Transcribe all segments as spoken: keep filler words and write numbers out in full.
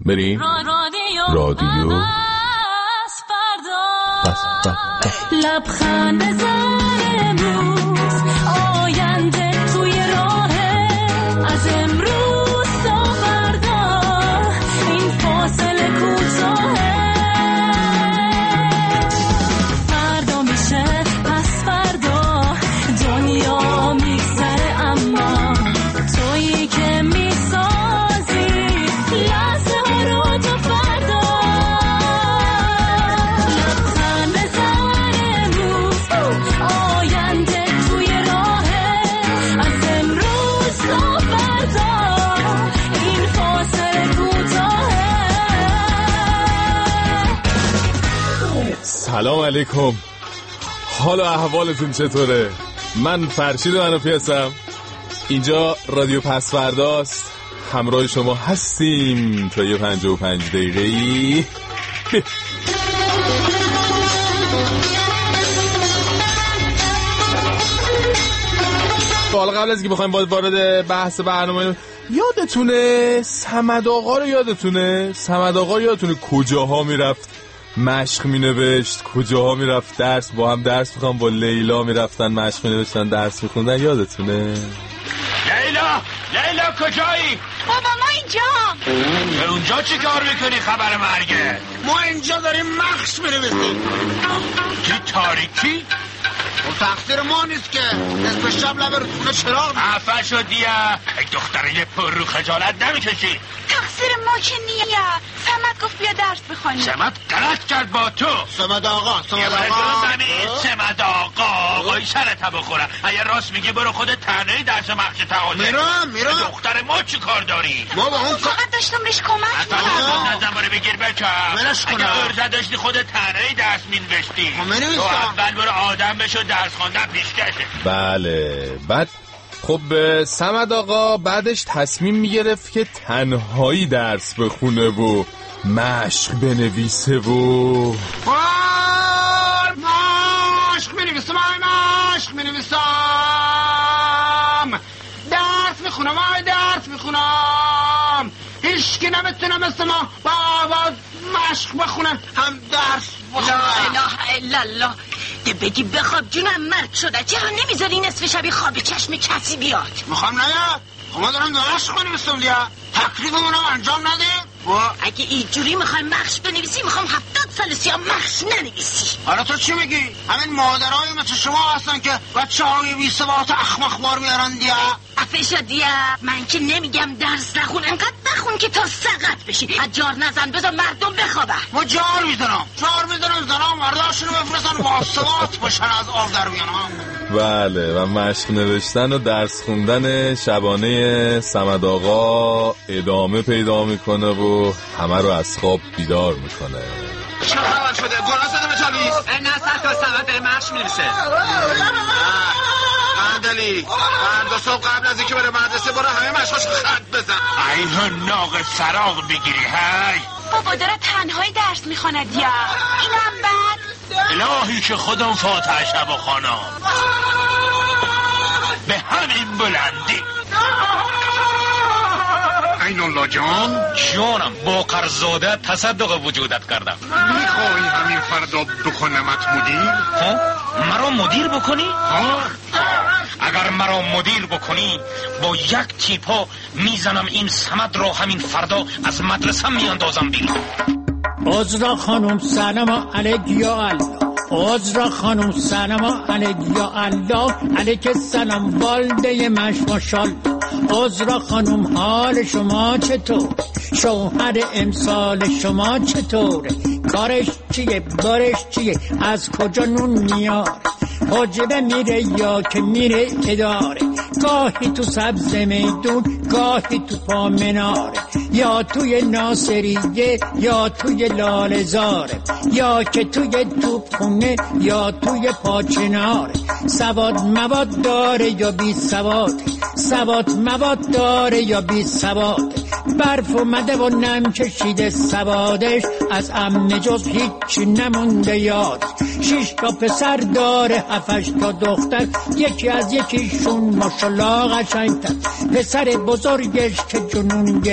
بریم رادیو لبخند امروز آینده توی راه از امروز تا فردا این فاصله کوتاهه فردا میشه پس فردا دنیا میگذره اما تویی که میسازی لحظه ها رو تا فردا لبخند بزن امروز آینده توی راهه از امروز تا فردا این فاصله کوتاهه. سلام علیکم، حال و احوالتون چطوره؟ من فرشید منافی هستم، اینجا رادیو پس فرداست، همراه شما هستیم تا یه پنجاه و پنج دقیقه‌ای. حالا قبل از اینکه بخوایم وارد بحث برنامه، یادتونه صمد آقا رو یادتونه؟ صمد آقا رو یادتونه کجاها میرفت مشق مینوشت، کجاها میرفت درس با هم درس میخوام با لیلا میرفتن مشق مینوشتن درس میخوندن، یادتونه؟ لیلا لیلا کجایی؟ بابا ما اینجا. به اونجا چی کار میکنی خبر مرگه؟ ما اینجا داریم مخش می‌نویسیم. کی تاریکی؟ اون تقصیر ما نیست که نصف شب لب رودخونه چراغ عفا شدیه ای دختره پر رو خجالت نمیکشی؟ تقصیر ما که نیه. سمت گفت بیا درس بخونی. سمت غلط کرد با تو. سمد آقا سمد آقا آقا سمد آقا آقای سرت بخورم. اگه راست میگی برو خودت تنهی درس مخش تقاضه. میرم میرم. دختر ما چی کار داری؟ ما با اون فقط داشتم بهش کمک میکنم. نزن برو بگیر بکم. ولش کنم. اگه ارزه داشتی خودت تنهی درس مینوشتی. تو اول برو آدم بشو درس خوندن پیشکشه. بله. بعد خب صمد آقا بعدش تصمیم میگرفت که تنهایی درس بخونه و مشق بنویسه و مشق بنویسم مشق بنویسم درس میخونم آی درس میخونم هیچ که نمیتونه مثل ما با آواز مشق بخونم هم درس بخونم. لا اله الا الله. ده بگی بخواب جونم مرد شده، چرا نمیذاری نصف شبی خواب چشم کسی بیاد؟ میخوام نیاد. ما دارم مشق بنویسم دیا تکلیفمونم انجام نده. و اگه اینجوری میخوای مخش بنویسی میخوام هفتاد سال سیاه مخش ننویسی. حالا تو چی میگی؟ همین مادرهای مثل شما هستن که بچه های بی ثبات اخمخ بار میارن دیا. افشا دیا من که نمیگم درس نخون، انقدر بخون که تا سقط بشی. جار نزن بذار مردم بخوابن. ما جار میزنم جار میزنم زنم مرداشونو بفرستن با ثبات باشن از آب در بیان. بله و مشق نوشتن و درس خوندن شبانه صمد آقا ادامه پیدا میکنه و همه رو از خواب بیدار میکنه. چه خبر شده؟ گناه زده به تالیز؟ نه سر تا صمد داره مشق می‌نویسه. اندلی فردا صبح قبل از اینکه بره مدرسه برو همه مشقاشو خط بزن. این ناق سراغ بگیری هی. بابا داره تنهایی درس میخونه دیا. اینم بعد الهی که خودم فاتحه شب و خانم به همین بلندی. این الله جان جانم با قرزاده تصدق وجودت کردم. میخوایی همین فردا بکنمت مدیر؟ ها؟ مرا مدیر بکنی؟ ها؟ اگر مرا مدیر بکنی با یک تیپا میزنم این صمد را همین فردا از مدرسه میاندازم بیرون. عذرا خانم سلام علیک یا الله. عذرا خانم سلام علیک یا الله. علیک سلام والده مش ماشال. عذرا خانم حال شما چطور؟ شوهر امسال شما چطوره؟ کارش چیه؟ بارش چیه؟ از کجا نون میاره؟ حجره میره یا که میره اداره؟ گاهی تو سبز میدون گاهی تو پا مناره، یا توی ناصریه یا توی لالزاره، یا که توی توپ خونه یا توی پاچناره. سواد مواد داره یا بی سواد؟ سواد مواد داره یا بی سواد؟ برف اومده و نم کشیده سوادش، از عمه جز هیچی نمونده یاد. شش تا پسر داره هفتش تا دختر، یکی از یکیشون ماشالله قشنگتر. پسر بزرگش که جنون گرفته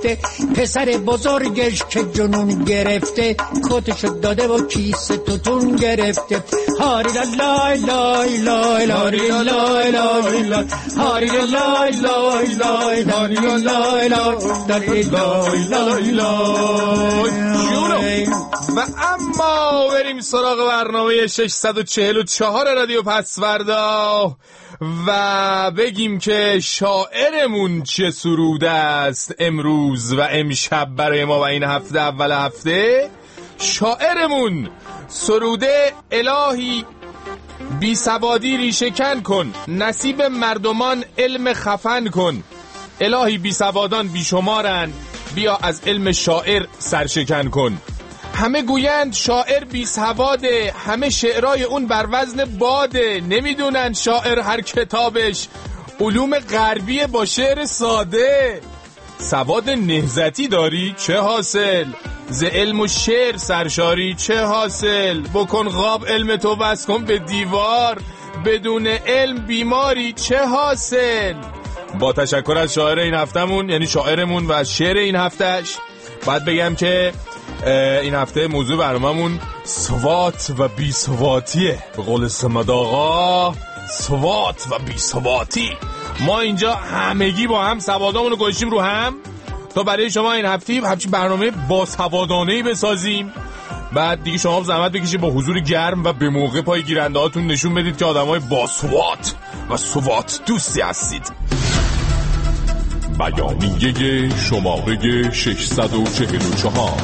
گرفته، پسر بزرگش که جنون گرفته کتشو داده و کیسه توتون گرفته. هاری لای لای لای لای لای لای لای هاری لای لای لای هاری لای لای لای لای. و اما بریم سراغ برنامه ششصد و چهل و چهار رادیو پسوردا و بگیم که شاعرمون چه سروده است امروز و امشب برای ما و این هفته اول هفته. شاعرمون سروده الهی بی سوادی ریشه‌کن کن، نصیب مردمان علم خفن کن. الهی بی سوادان بی شمارن، بیا از علم شاعر سرشکن کن. همه گویند شاعر بی سواده، همه شعرهای اون بر وزن باده. نمیدونن شاعر هر کتابش علوم غربی با شعر ساده. سواد نهضتی داری چه حاصل، ز علم و شعر سرشاری چه حاصل. بکن غاب علم تو بس کن به دیوار، بدون علم بیماری چه حاصل. با تشکر از شاعر این هفتمون، یعنی شاعرمون و از شعر این هفتهش، باید بگم که این هفته موضوع برنامه‌مون سوات و بی سواتیه. به قول سمد آقا سوات و بی سواتی. ما اینجا همگی با هم سوادامونو گذاشتیم رو هم تا برای شما این هفته همچین برنامه با سوادانه‌ای بسازیم. بعد دیگه شما زحمت بکشید با حضور گرم و به موقع پای گیرنده هاتون نشون بدید که آدمای با سوات و سوات دوستی هستید. بیانیه شماره ششصد و چهل و چهار.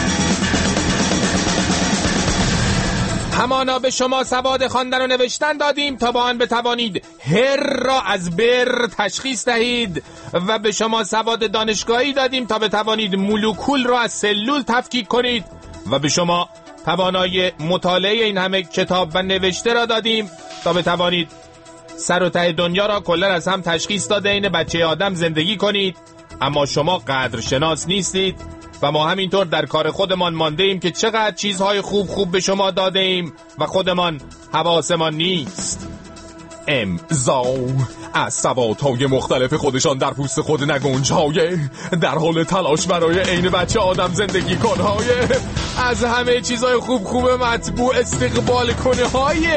همانا به شما سواد خواندن و نوشتن دادیم تا با آن بتوانید هر را از بر تشخیص دهید و به شما سواد دانشگاهی دادیم تا بتوانید مولکول را از سلول تفکیک کنید و به شما توانایی مطالعه این همه کتاب و نوشته را دادیم تا بتوانید سر و ته دنیا را کلا از هم تشخیص داده این بچه آدم زندگی کنید. اما شما قدرشناس نیستید و ما همینطور در کار خودمان مانده ایم که چقدر چیزهای خوب خوب به شما داده ایم و خودمان حواسمان نیست. امضا از سوادهای مختلف خودشان در پوست خود نگنجای، در حال تلاش برای عین بچه آدم زندگی کنهای، از همه چیزهای خوب خوب مطبوع استقبال کنه های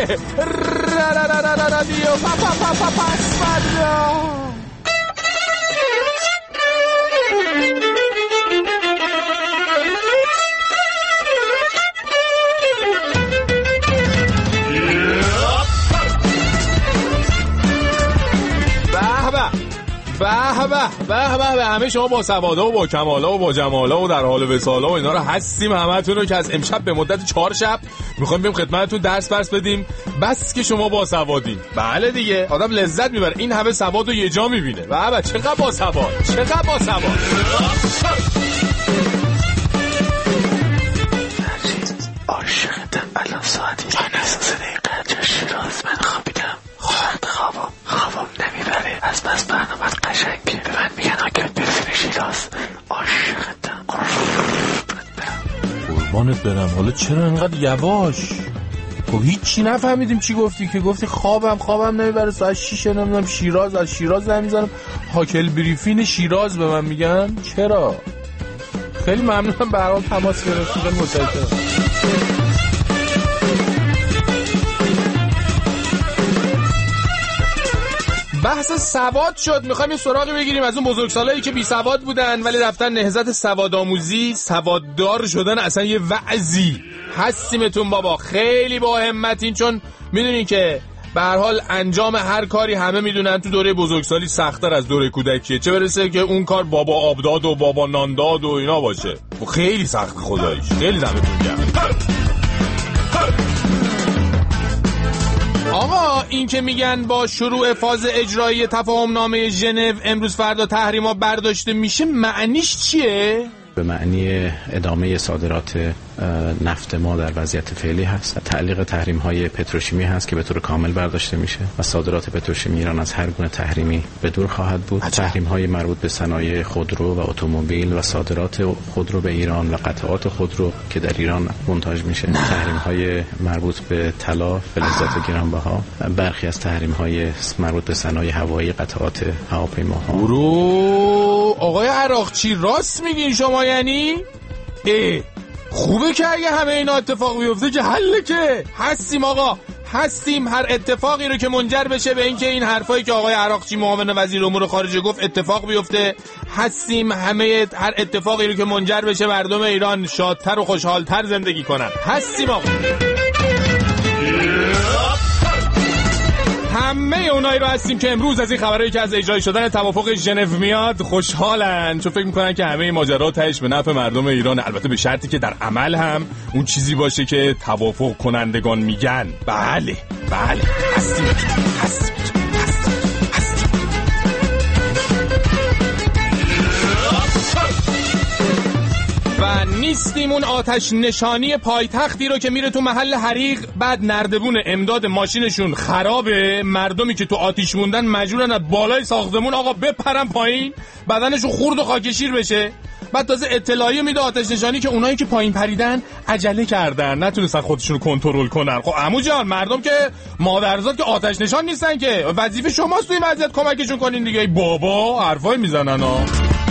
رادیو پسوردا. به به به به به همه شما با سوادا و با کمالا و با جمالا و در حال وصالا و اینا رو هستیم همتون رو که از امشب به مدت چهار شب میخوایم بریم خدمتتون درس برس بدیم. بس که شما با سوادین. بله دیگه آدم لذت میبره این همه سواد رو یه جا میبینه. به به چقدر با سواد، چقدر با سواد. عاشقتم الان ساعتی سه دقیقه جا شیراز من خوابیدم. خوابم خوابم نمیبره از بس برنامت قشنگه. به من میگن آگهت برسیم شیراز. عاشقتم قربانت برم. حالا چرا انقدر یواش؟ خب هیچی نفهمیدیم چی گفتی که گفتی خوابم خوابم نمیبره ساعت شیش نمیدونم شیراز، از شیراز نمیزنم هاکل بریفین شیراز به من میگن. چرا؟ خیلی ممنونم به هر حال تماس گرفتید. خیلی متشکرم. بحث سواد شد. میخوایم یه سراغی بگیریم از اون بزرگسالایی که بی سواد بودن ولی رفتن نهضت سوادآموزی، سواددار شدن. اصلا یه وعظی هستیمتون بابا، خیلی با همتین، چون میدونین که به هر حال انجام هر کاری همه میدونن تو دوره بزرگسالی سخت‌تر از دوره کودکیه، چه برسه که اون کار بابا آبداد و بابا نانداد و اینا باشه. خیلی سخت خداییش. خیلی دمتون گرم. آقا این که میگن با شروع فاز اجرایی تفاهم نامه ژنو امروز فردا تحریما برداشته میشه، معنیش چیه؟ به معنی ادامه صادرات نفت ما در وضعیت فعلی هست. تعلیق تحریم های پتروشیمی هست که به طور کامل برداشته میشه و صادرات پتروشیمی ایران از هر گونه تحریمی به دور خواهد بود. تحریم های مربوط به صنایع خودرو و اتومبیل و صادرات خودرو به ایران و قطعات خودرو که در ایران مونتاژ میشه. تحریم های مربوط به طلا، فلزات گرانبها، برخی از تحریم های مربوط به صنایع هوایی، قطعات هواپیماها. آقای عراقچی راست میگین شما یعنی؟ اه خوبه که اگه همه اینا اتفاق بیفته که حله که هستیم آقا هستیم هر اتفاقی رو که منجر بشه به اینکه این حرفایی که آقای عراقچی معاون وزیر امور خارجه گفت اتفاق بیفته هستیم همه هر اتفاقی رو که منجر بشه مردم ایران شادتر و خوشحالتر زندگی کنن هستیم آقا همه اونایی رو هستیم که امروز از این خبرایی که از اجرای شدن توافق ژنو میاد خوشحالن چون فکر میکنن که همه ماجرا تهش به نفع مردم ایران البته به شرطی که در عمل هم اون چیزی باشه که توافق کنندگان میگن بله بله هستیم هستیم و نیستیم اون آتش نشانی پایتختی رو که میره تو محل حریق بعد نردبون امداد ماشینشون خرابه مردمی که تو آتیش موندن مجبورن از بالای ساختمون آقا بپرن پایین بدنشون خورد و خاکشیر بشه بعد تازه اطلاعیه میده آتش نشانی که اونایی که پایین پریدن عجله کردن نتونستن خودشونو کنترل کنن. خب عمو جان مردم که مادرزاد که آتش نشان نیستن که وظیفه شماست تو این وضعیت کمکشون کنین دیگه. بابا حرفای میزنن ها.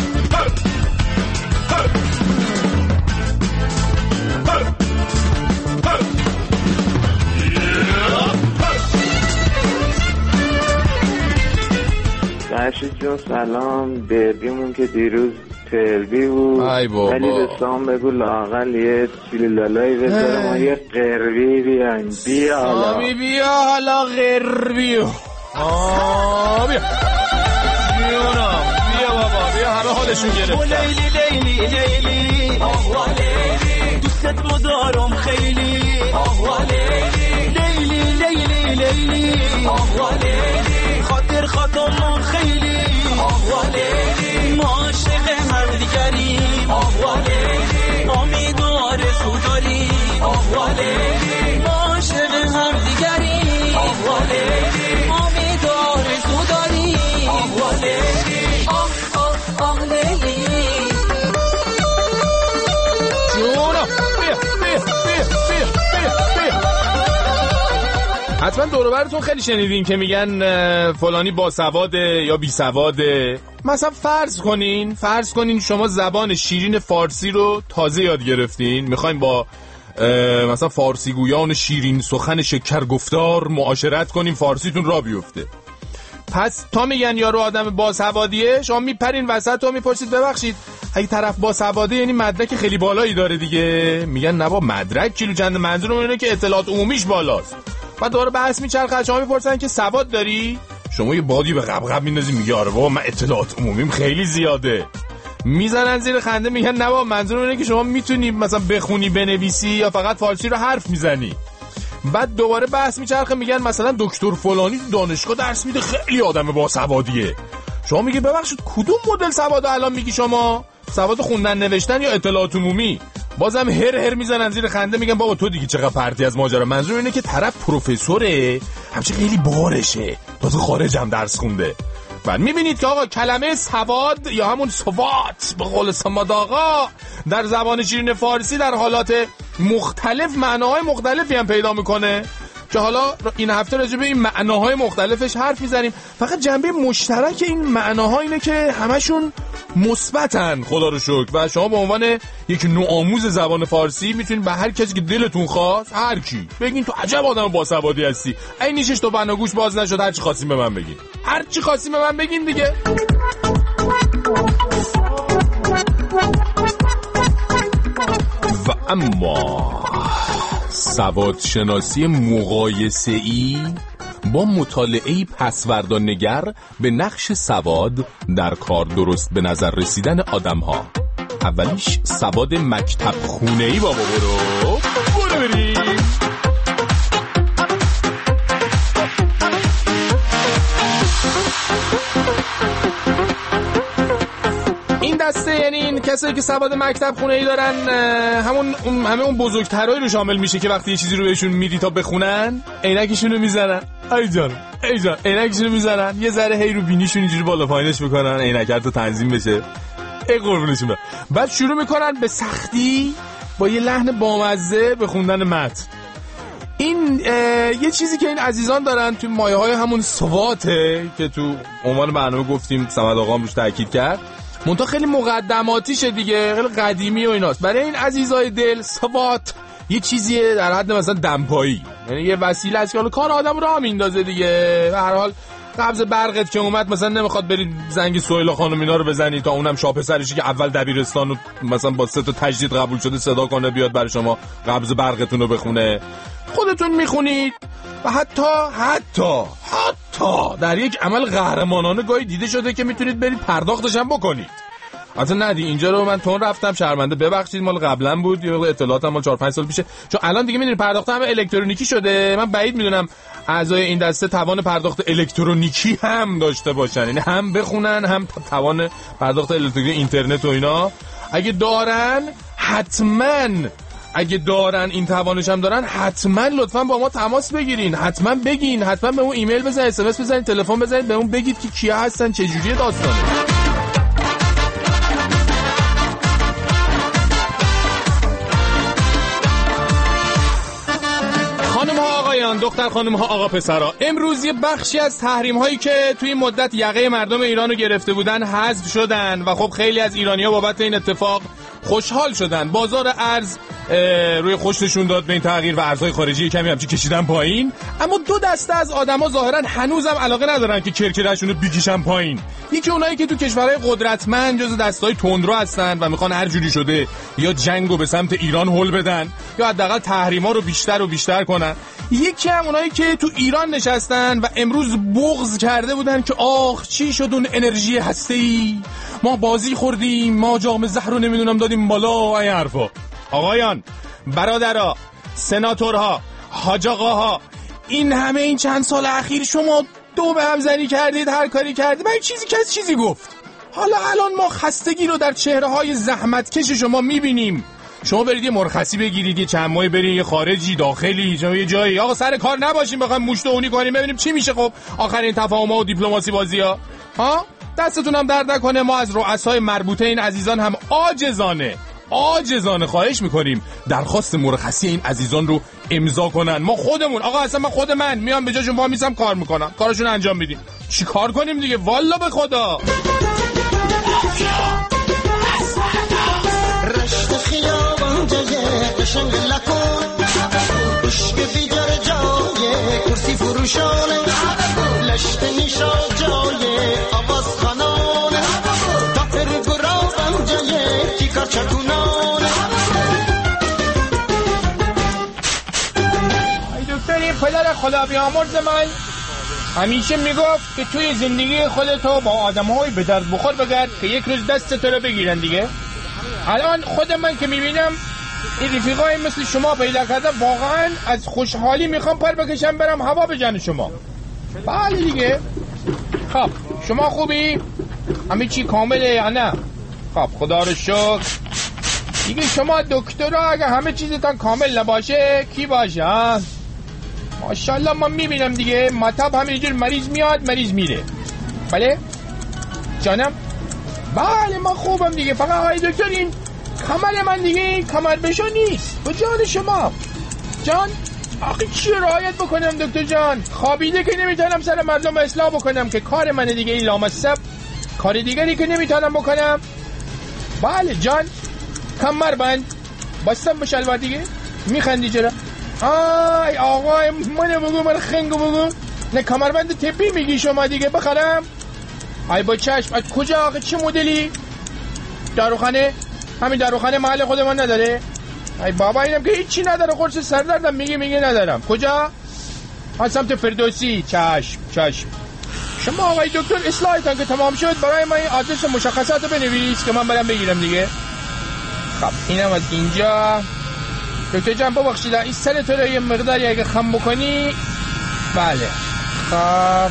فرشید جون سلام. دربیمون که دیروز تربی بود ولی به سام بگو لااقل یه چیلالایی بذاره ما یه قربی بیایم. بیا حالا سامی بیا حالا قربی آه بیا جونم بیا بابا بیا همه حالشون گرفتن. لیلی لیلی لیلی آه لیلی دوستت رو دارم خیلی آه لیلی لیلی لیلی لیلی آه لیلی خاطر خاطرم خیلی آه لیلی ما عاشق همدیگریم آه لیلی امید و آرزو داریم آه لیلی ما عاشق همدیگریم آه لیلی امید و آرزو داریم آه لیلی آه آه آه لیلی جونم بیا بیا بیا بیا بیا بیا. حتما دور و براتون خیلی شنیدین که میگن فلانی باسواده یا بیسواده. مثلا فرض کنین فرض کنین شما زبان شیرین فارسی رو تازه یاد گرفتین میخواین با مثلا فارسی گویان شیرین سخن شکر گفتار معاشرت کنین فارسیتون را بیفته. پس تا میگن یارو آدم باسوادیه شما میپرین وسط و میپرسید ببخشید اگه طرف باسواده یعنی مدرک خیلی بالایی داره دیگه. میگن نه با مدرک کیلو چند منظورم اینه که اطلاعات عمومیش بالاست. بعد دوباره بحث میچرخه شما میپرسن که سواد داری؟ شما یه بادی به قبقب میندازی میگه آره بابا من اطلاعات عمومیم خیلی زیاده. میزنن زیر خنده میگن نه بابا منظورم اینه که شما میتونی مثلا بخونی بنویسی یا فقط فارسی رو حرف میزنی. بعد دوباره بحث میچرخه میگن مثلا دکتر فلانی دانشگاه درس میده خیلی آدم باسوادیه. شما میگه ببخشید کدوم مدل سواد الان میگی شما؟ سواد خوندن نوشتن یا اطلاعات عمومی؟ بازم هر هر میزنن زیر خنده میگن بابا تو دیگه چقدر پرتی از ماجرا. منظور اینه که طرف پروفسوره همچه خیلی بارشه تازه خارج هم درس خونده. بعد میبینید که آقا کلمه سواد یا همون سوات به قول سماد آقا در زبان شیرین فارسی در حالات مختلف معناهای مختلفی هم پیدا میکنه که حالا این هفته راجع به این معناهای مختلفش حرف میزنیم. فقط جنبه مشترک این معناها اینه که همشون مثبتن خدا رو شکر و شما به عنوان یک نوآموز زبان فارسی میتونید به هر کسی که دلتون خواست هر کی بگین تو عجب آدم باسوادی هستی. این نیشش تو بناگوش باز نشد هر چی خواستین به من بگین هر چی خواستین به من بگین دیگه. و اما سواد شناسی مقایسه‌ای با مطالعه پسوردانگر به نقش سواد در کار درست به نظر رسیدن آدم‌ها. اولیش سواد مکتب خونه‌ای بابا برو برو بریم. این دسته یعنی این کسایی که سواد مکتب خونه‌ای دارن همون همه اون بزرگترایی رو شامل میشه که وقتی یه چیزی رو بهشون میدی تا بخونن عینکشون رو میزنن. ای جان ای جان عینکشون رو میزنن یه ذره هی رو بینیشون اینجوری بالا پایینش میکنن عینکت رو تنظیم بشه ای قربونشون برم. بعد شروع میکنن به سختی با یه لحن بامزه به خوندن متن. این یه چیزی که این عزیزان دارن توی مایه های همون سواته که تو عنوان برنامه گفتیم سمد آقا هم روش تاکید کرد. منتها خیلی مقدماتیشه دیگه، خیلی قدیمی و ایناست. برای این عزیزای دل سوات یه چیزیه در حد مثلا دمپایی، یعنی یه وسیله است که حالا کار آدم راه میندازه دیگه. به هر حال قبض برقت که اومد مثلا نمیخواد برید زنگ سهیلا خانم اینا رو بزنی تا اونم شاپسرشی که اول دبیرستان رو مثلا با سه تا تجدید قبول شده صدا کنه بیاد برای شما قبض برقتون رو بخونه. خودتون میخونید و حتی حتی حتی در یک عمل قهرمانانه گاهی دیده شده که میتونید برید پرداختش هم بکنید. اصلا ندی اینجا رو من تون رفتم، شرمنده ببخشید، مال قبلا بود، یه اطلاعاتم مال چهار پنج سال پیشه، چون الان دیگه میدونید پرداخت هم الکترونیکی شده. من بعید میدونم اعضای این دسته توان پرداخت الکترونیکی هم داشته باشن، یعنی هم بخونن هم توان پرداخت الکترونیکی اینترنت و اینا. اگه دارن حتما اگه دارن این توانش هم دارن حتما لطفاً با ما تماس بگیرین، حتما بگین، حتما به اون ایمیل بزنید، اس ام اس بزنید، تلفن بزنید، به اون بگید که کیا هستن، چه جوریه داستانه. خانم ها آقایان، دختر خانم ها آقا پسرا، امروز یه بخشی از تحریم هایی که توی مدت یقه مردم ایرانو گرفته بودن حذف شدن و خب خیلی از ایرانی‌ها بابت این اتفاق خوشحال شدن. بازار ارز روی خوش نشون داد به این تغییر و ارزهای خارجی کمی همچی کشیدن پایین. اما دو دسته از آدما ظاهرا هنوزم علاقه ندارن که کرکره‌شون رو بکشن پایین. یکی اونایی که تو کشورهای قدرتمند جز دستای تندرو هستن و میخوان هر جوری شده یا جنگو به سمت ایران هل بدن یا حداقل تحریما رو بیشتر و بیشتر کنن. یکی هم اونایی که تو ایران نشستن و امروز بغض کرده بودن که آخ چی شد اون انرژی هسته‌ای، ما بازی خوردیم، ما جام زهر رو نمیدونم دادیم بالا، این حرفا. آقایان، برادرها، سناتورها، حاج آقاها، این همه این چند سال اخیر شما دو به هم زنی کردید، هر کاری کردید، من چیزی کس چیزی گفت. حالا الان ما خستگی رو در چهره‌های زحمتکش شما میبینیم. شما برید یه مرخصی بگیرید، یه چند ماه برید یه خارجی داخلی شما یه جایی، آقا سر کار نباشیم بخوایم موشتونی کنیم ببینیم چی میشه. خب آخرین تفاهم‌ها و دیپلماسی بازی‌ها ها دستتون هم درد نکنه. ما از رؤسای مربوطه این عزیزان هم عاجزانه عاجزانه خواهش میکنیم درخواست مرخصی این عزیزان رو امضا کنن. ما خودمون، آقا اصلا من خود من میام به جاشون وا میسم کار میکنم، کارشون انجام میدیم. چی کار کنیم دیگه والا به خدا. رشت خیابان جای قشنگ لکن بشک بیجار جای کرسی فروشانه لشت نیشا جای آواز خانانه دفتر گرابم جای تیکار چکونانه. ای دکتری پدر خدا بیامرز من همیشه میگفت که توی زندگی خودتو با آدم‌های به درد بخور بگرد که یک روز دست تو رو بگیرن دیگه. الان خود من که میبینم این رفیقای مثل شما پیدا کرده، واقعا از خوشحالی میخوام پر بکشم برم هوا به جان شما. بله دیگه. خب شما خوبی؟ همه چی کامله یا نه؟ خب خدا رو شکر. دیگه شما دکترها اگه همه چیزتان کامل نباشه کی باشه ها؟ ماشاءالله من میبینم دیگه مطب همینجور مریض میاد مریض میره. بله جانم؟ بله من خوبم دیگه، فقط آقای دکتر این کمر من دیگه کمر بشو نیست به جان شما. جان آخه چی رعایت بکنم دکتر جان؟ خوابیده که نمیتونم سر مردم اصلاح بکنم که کار منه دیگه، این لامصب کار دیگری که نمیتونم بکنم. بله جان کمر بند بستم به شلوار دیگه. میخندی چرا؟ آی آقای منو بگو، من خنگو بگو. نه کمربند طبی میگی شما دیگه بخرم؟ ای با چشم. از کجا آقا چه مدلی؟ داروخانه؟ همین داروخانه محل خود من نداره؟ ای بابا اینم که هیچی نداره، قرص سردردم میگه میگه ندارم. کجا؟ از سمت فردوسی. چشم چشم. شما آقای دکتر اصلاحتان که تمام شد برای من این آدرس مشخصات رو بنویس که من برم بگیرم دیگه. خب اینم از اینجا. دکتر جان ببخشید این سر تو رو یه مقداری اگه خم بکنی. بله خب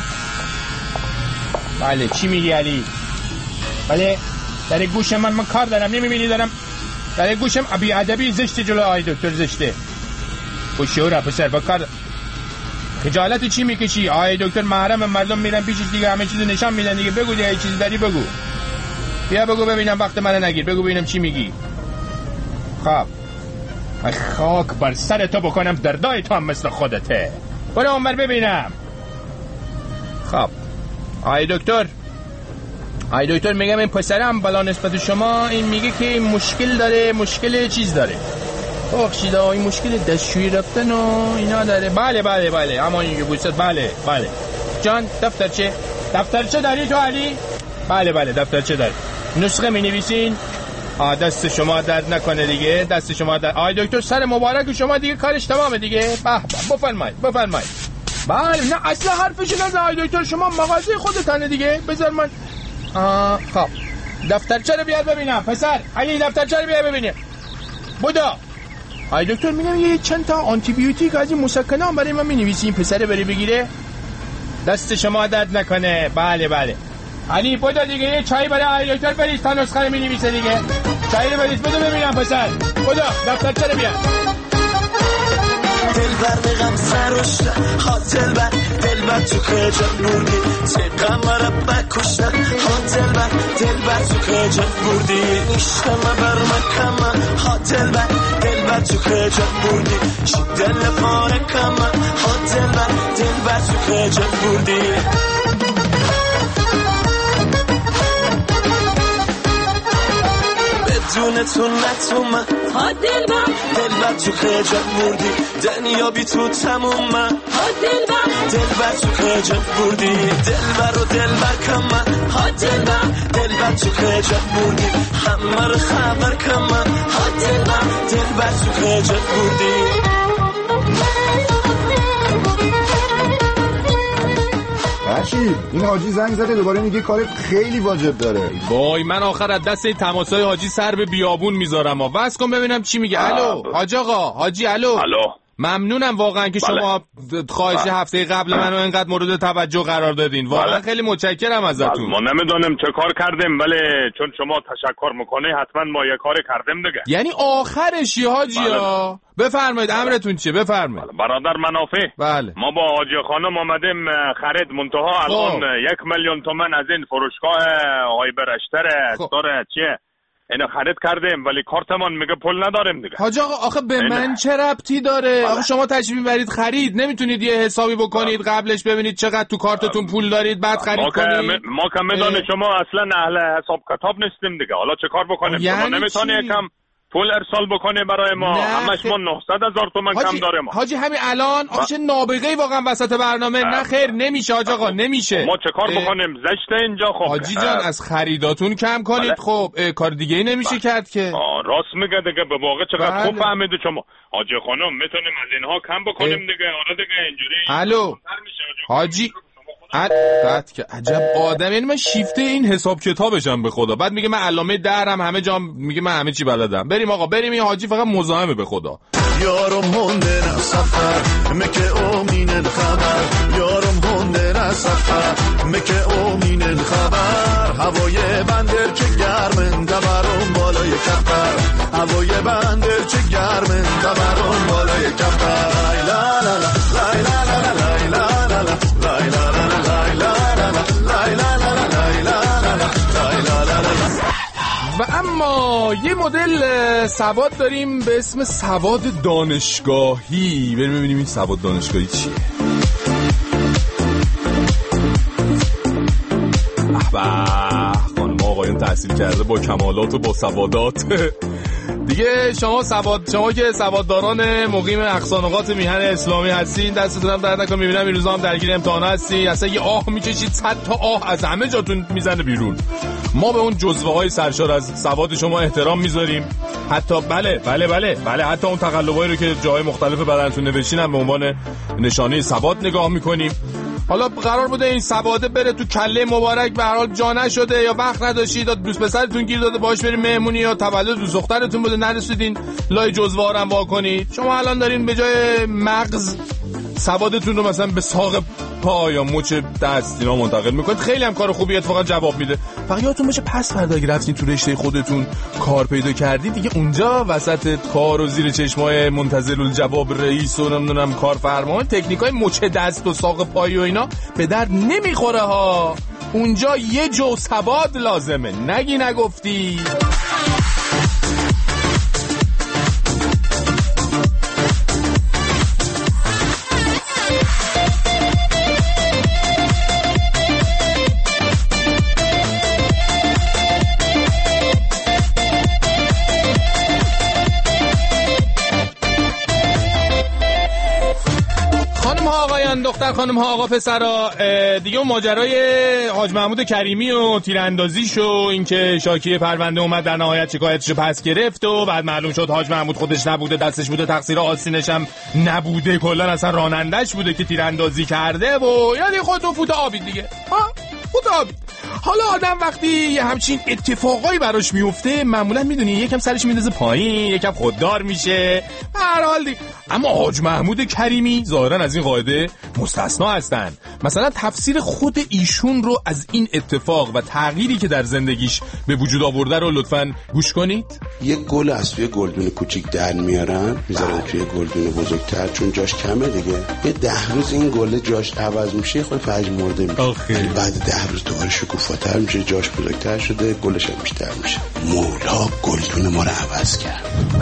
بله چی میگی علی؟ بله در گوش من من کار دارم نمیبینی دارم در گوشم ابی ادبی زشته جلو آی دکتر زشته. خوشیوره پسر با کار خجالت چی میکشی؟ آی دکتر محرم مردم میرن پیشش دیگه همه چیزو نشان میدن دیگه. بگو دیگه چیزی داری بگو. بیا بگو ببینم وقت منو نگیر. بگو ببینم چی میگی. خب خاک بر سر تو بکنم دردای تو هم مثل خودته. برو عمر ببینم. خب آی دکتر آی دکتر میگم این پسرم بالا نسبت شما این میگه که این مشکل داره، مشکل چیز داره. بخشید این مشکل دستشویی رفتن و اینا داره. بله بله بله اما این بوست. بله بله جان دفترچه دفترچه داری تو علی؟ بله بله دفترچه داری. نسخه می نویسین؟ آ دست شما درد نکنه دیگه، دست شما درد. آی دکتر سر مبارک شما دیگه کارش تمامه دیگه. به به بفرمایید بفرمایید. بله نه اصلا حرفش نزن آی دکتر، شما مغازه خودتانه دیگه. بذار من آ خب دفترچه رو بیار ببینم پسر. علی دفترچه رو بیار ببینیم. بودا آی دکتر میگم یه چند تا آنتی بیوتیک از این مسکنه هم برای من می‌نویسین پسر بره بگیره. دست شما درد نکنه. بله بله علی بودا دیگه یه چای برای آی دکتر بریز تا نسخه رو می‌نویسه دیگه. چای رو بریز بده ببینم پسر. بودا دفترچه رو بیار. دلبر بغم سرشت ها دلبر دلبر تو کجا بودی چه قمر بکشت ها دلبر دلبر تو کجا بودی عشقم بر مکم ها دلبر دلبر تو کجا بودی چی دل پاره کم ها دلبر دلبر تو کجا بودی بدون تو نتومه ها دلبر دلبر تو کجا بودی دنیا بی تو تمومه ها دلبر دلبر تو کجا بودی دلبر و دلبر کمه ها دلبر دلبر تو کجا بودی همه رو خبر کمه ها دلبر دلبر تو کجا بودی. رشید این حاجی زنگ زده دوباره میگه کارت خیلی واجب داره. وای من آخر از دست این تماسای حاجی سر به بیابون میذارم. ها واسه کن ببینم چی میگه. الو حاج آقا حاجی الو. الو ممنونم واقعا که بله. شما خواهش بله. هفته قبل منو اینقدر مورد توجه قرار دادین. واقعا بله. خیلی متشکرم ازتون. بله. ما نمیدونم چه کار کردیم ولی چون شما تشکر میکنه حتما ما یه کاری کردیم دیگه. یعنی آخرشی حاجی ها بله. بفرمایید بله. امرتون چیه بفرمایید. بله. برادر منافع بله. ما با حاجی خانم اومدیم خرید منتها الان یک میلیون تومان از این فروشگاه هایبر اشتر استور چیه اینو خرید کردیم ولی کارتمون میگه پول نداریم دیگه. حاج آقا آخه به من چه ربطی داره؟ آخه شما تشریف میبرید خرید نمیتونید یه حسابی بکنید قبلش ببینید چقدر تو کارتتون پول دارید بعد خرید ما کنید. که ما که میدونید شما اصلا اهل حساب کتاب نیستیم دیگه. حالا چه کار بکنیم؟ یعنی شما نمیتونید یکم پول ارسال بکنه برای ما. همش ما نهصد هزار تومان کم داره ما. حاجی همین الان آخه چه نابغه‌ای واقعا وسط برنامه. نه خیر نمیشه حاج آقا نمیشه. ما چه کار بکنیم؟ زشت اینجا. خب حاجی جان از خریداتون کم کنید. خب کار دیگه ای نمیشه بله. کرد که. راست میگه دیگه به واقع چقدر بله. خوب فهمیدید شما. حاجی خانم میتونیم از اینها کم بکنیم دیگه. آره دیگه اینجوری. الو حاجی قط که عجب آدم. یعنی من شیفته این حساب کتابشم به خدا. بعد میگه من علامه درم همه جام میگه من همه چی بلدم. بریم آقا بریم. این حاجی فقط مزاحمه به خدا. یارم هنده نه سفر مکه امین الخبر یارم هنده نه سفر مکه امین الخبر هوای بندر چه گرمن دبرم بالای کفر هوای بندر چه گرمن دبرم بالای کفر لا لا لا لا لا لا لا لا لا و اما یه مدل سواد داریم به اسم سواد دانشگاهی. بریم ببینیم این سواد دانشگاهی چیه. احبه خانم آقایون تحصیل کرده با کمالات و با سوادات دیگه. شما سواد شما که سوادداران مقیم اقصانقات میهن اسلامی هستین دستتون هم درد نکنه. میبینم این روزا هم درگیر امتحان هستین. اصلا یه آه میکشید صد تا آه از همه جاتون میزنه بیرون. ما به اون جزوه های سرشار از سواد شما احترام میذاریم. حتی بله بله بله بله حتی اون تقلبایی رو که جای مختلف بدنتون نوشتین هم به عنوان نشانه سواد نگاه میکنیم. حالا قرار بوده این سواده بره تو کله مبارک به هر حال جا نشده یا وقت نداشتید دوست پسرتون گیر داده باش بریم مهمونی یا تولد دوست دخترتون بوده نرسیدین لای جزوه هم وا کنید. شما الان دارین به جای مغز سوادتون رو مثلا به ساق پا یا مچ دست اینا منتقل میکنید. خیلی هم کار خوبی اتفاقا جواب میده. فقط یادتون باشه پس فردا اگه رفتین تو رشته خودتون کار پیدا کردید دیگه اونجا وسط کار و زیر چشمای منتظر الجواب رئیس و نمیدونم کارفرما تکنیکای مچ دست و ساق پای و اینا به درد نمیخوره ها. اونجا یه جو سواد لازمه. نگی نگفتی. دختر خانم ها آقا پسرا، دیگه اون ماجرای حاج محمود کریمی و تیراندازیش و اینکه شاکی پرونده اومد در نهایت شکایتشو پس گرفت و بعد معلوم شد حاج محمود خودش نبوده، دستش بوده، تقصیر آستینش هم نبوده، کلا اصلا رانندش بوده که تیراندازی کرده و یعنی خودتون فوت آبید دیگه. ها فوت آبید. حالا آدم وقتی یه همچین اتفاقایی براش میفته معمولا میدونی یکم سرش میندازه پایین، یکم خوددار میشه، به هر حال دیگه. اما حاج محمود کریمی ظاهرا از این قاعده مستثنا هستن. مثلا تفسیر خود ایشون رو از این اتفاق و تغییری که در زندگیش به وجود آورده رو لطفاً گوش کنید. یه گل از توی گلدون کوچیک در میارن میذارن توی گلدون بزرگتر چون جاش کمه دیگه. یه ده روز این گل جاش عوض میشه، خود فج مرده میشه. بعد ده روز دوباره شکوفاتر میشه، جاش بزرگتر شده، گلش هم بیشتر میشه. مولا گلدون ما رو عوض کرد.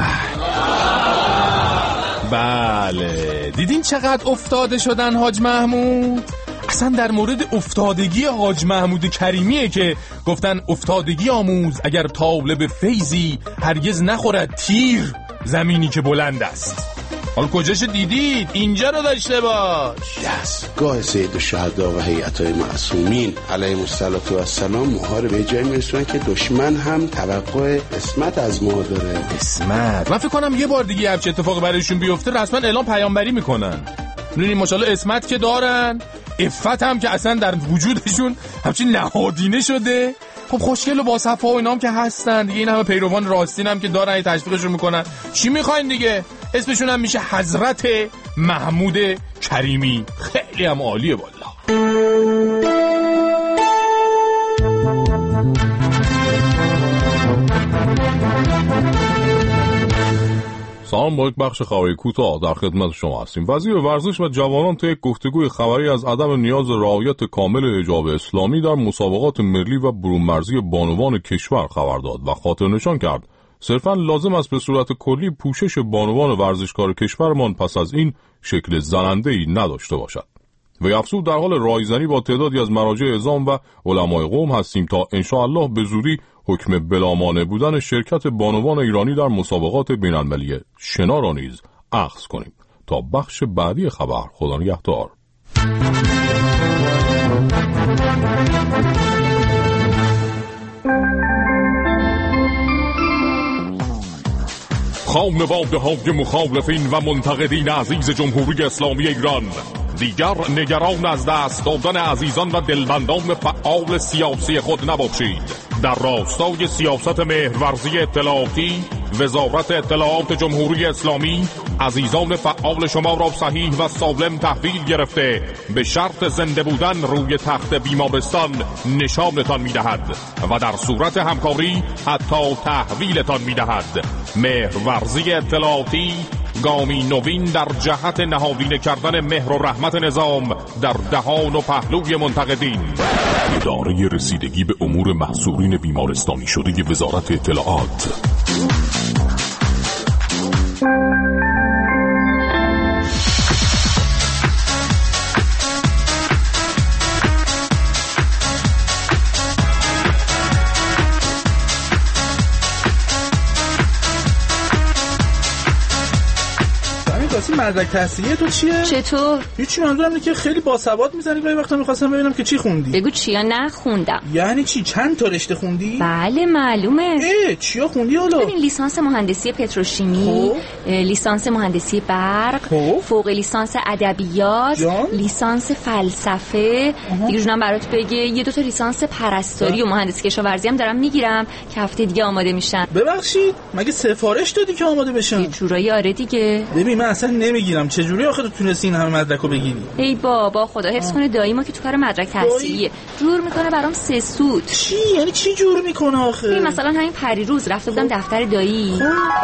بله دیدین چقدر افتاده شدن حاج محمود؟ اصلا در مورد افتادگی حاج محمود کریمیه که گفتن افتادگی آموز اگر طالب فیضی هرگز نخورد تیر زمینی که بلند است. حالا کجاش دیدید؟ اینجا رو داشته باش. دستگاه سید الشهدا و هیئت‌های معصومین علیهم السلام ماها رو به جای میرسونن که دشمن هم توقع اسمت از ما داره. اسمت؟ من فکر کنم یه بار دیگه همچه اتفاق برایشون بیفته رسما اعلام پیامبری میکنن. می‌بینید ماشاءالله اسمت که دارن، عفت هم که اصلا در وجودشون همچین نهادینه شده. خب خوشگل و با صفا و اینام که هستن دیگه، این همه پیروان راستین هم که دارن تشویقشون میکنن. چی میخواین دیگه؟ اسمشون هم میشه حضرت محمود کریمی. خیلی هم عالیه والله. سلام، با یک بخش خبری کوتاه در خدمت شما هستیم. وزیر ورزش و جوانان طی یک گفتگوی خبری از عدم نیاز رعایت کامل حجاب اسلامی در مسابقات ملی و برونمرزی بانوان کشور خبر داد و خاطر نشان کرد صرفاً لازم است به صورت کلی پوشش بانوان ورزشکار کشورمان پس از این شکل زننده‌ای نداشته باشد. و افزود در حال رایزنی با تعدادی از مراجع اعظام و علمای قوم هستیم تا انشاءالله به زودی حکم بلامانع بودن شرکت بانوان ایرانی در مسابقات بین‌المللی شنا را نیز اخذ کنیم. تا بخش بعدی خبر، خدا نگهدار. خانواده های مخالفین و منتقدین عزیز جمهوری اسلامی ایران، دیگر نگران از دست دادن عزیزان و دلبندان فعال سیاسی خود نباشید. در راستای سیاست مهرورزی اطلاعاتی، وزارت اطلاعات جمهوری اسلامی عزیزان فعال شما را صحیح و سالم تحویل گرفته به شرط زنده بودن روی تخت بیمارستان نشانتان می‌دهد و در صورت همکاری حتی تحویلتان می‌دهد. مهرورزی اطلاعاتی گامی نوین در جهت نهادینه کردن مهر و رحمت نظام در دهان و پهلوی منتقدین. اداره رسیدگی به امور محصورین بیمارستانی شده وزارت اطلاعات. مدرک تحصیلی تو چیه؟ چطور؟ هیچی، منظورم اینه که خیلی باسواد میزنی. گاهی وقتا می‌خواستم ببینم که چی خوندی. بگو چیا نخوندم. یعنی چی؟ چند تا رشته خوندی؟ بله معلومه. اه چیا خوندی حالا؟ ببین لیسانس مهندسی پتروشیمی، لیسانس مهندسی برق، خوب. فوق لیسانس ادبیات، جان؟ لیسانس فلسفه، دیگه جونم برات بگه یه دو تا لیسانس پرستاری و مهندسی کشاورزی هم دارم میگیرم که هفته دیگه آماده میشن. ببخشید مگه سفارش دادی که آماده بشن؟ یه جورایی آره دیگه. ببین من اصلا نمیگیرم، چه جوری آخه تو تونستی این همه مدرکو بگیری؟ ای بابا خدا حفظ کنه دایی ما که تو کار مدرک تحصیلیه جور میکنه برام سه سود. چی یعنی چی جور میکنه آخه؟ ببین مثلا همین پریروز رفته بودم دفتر دایی.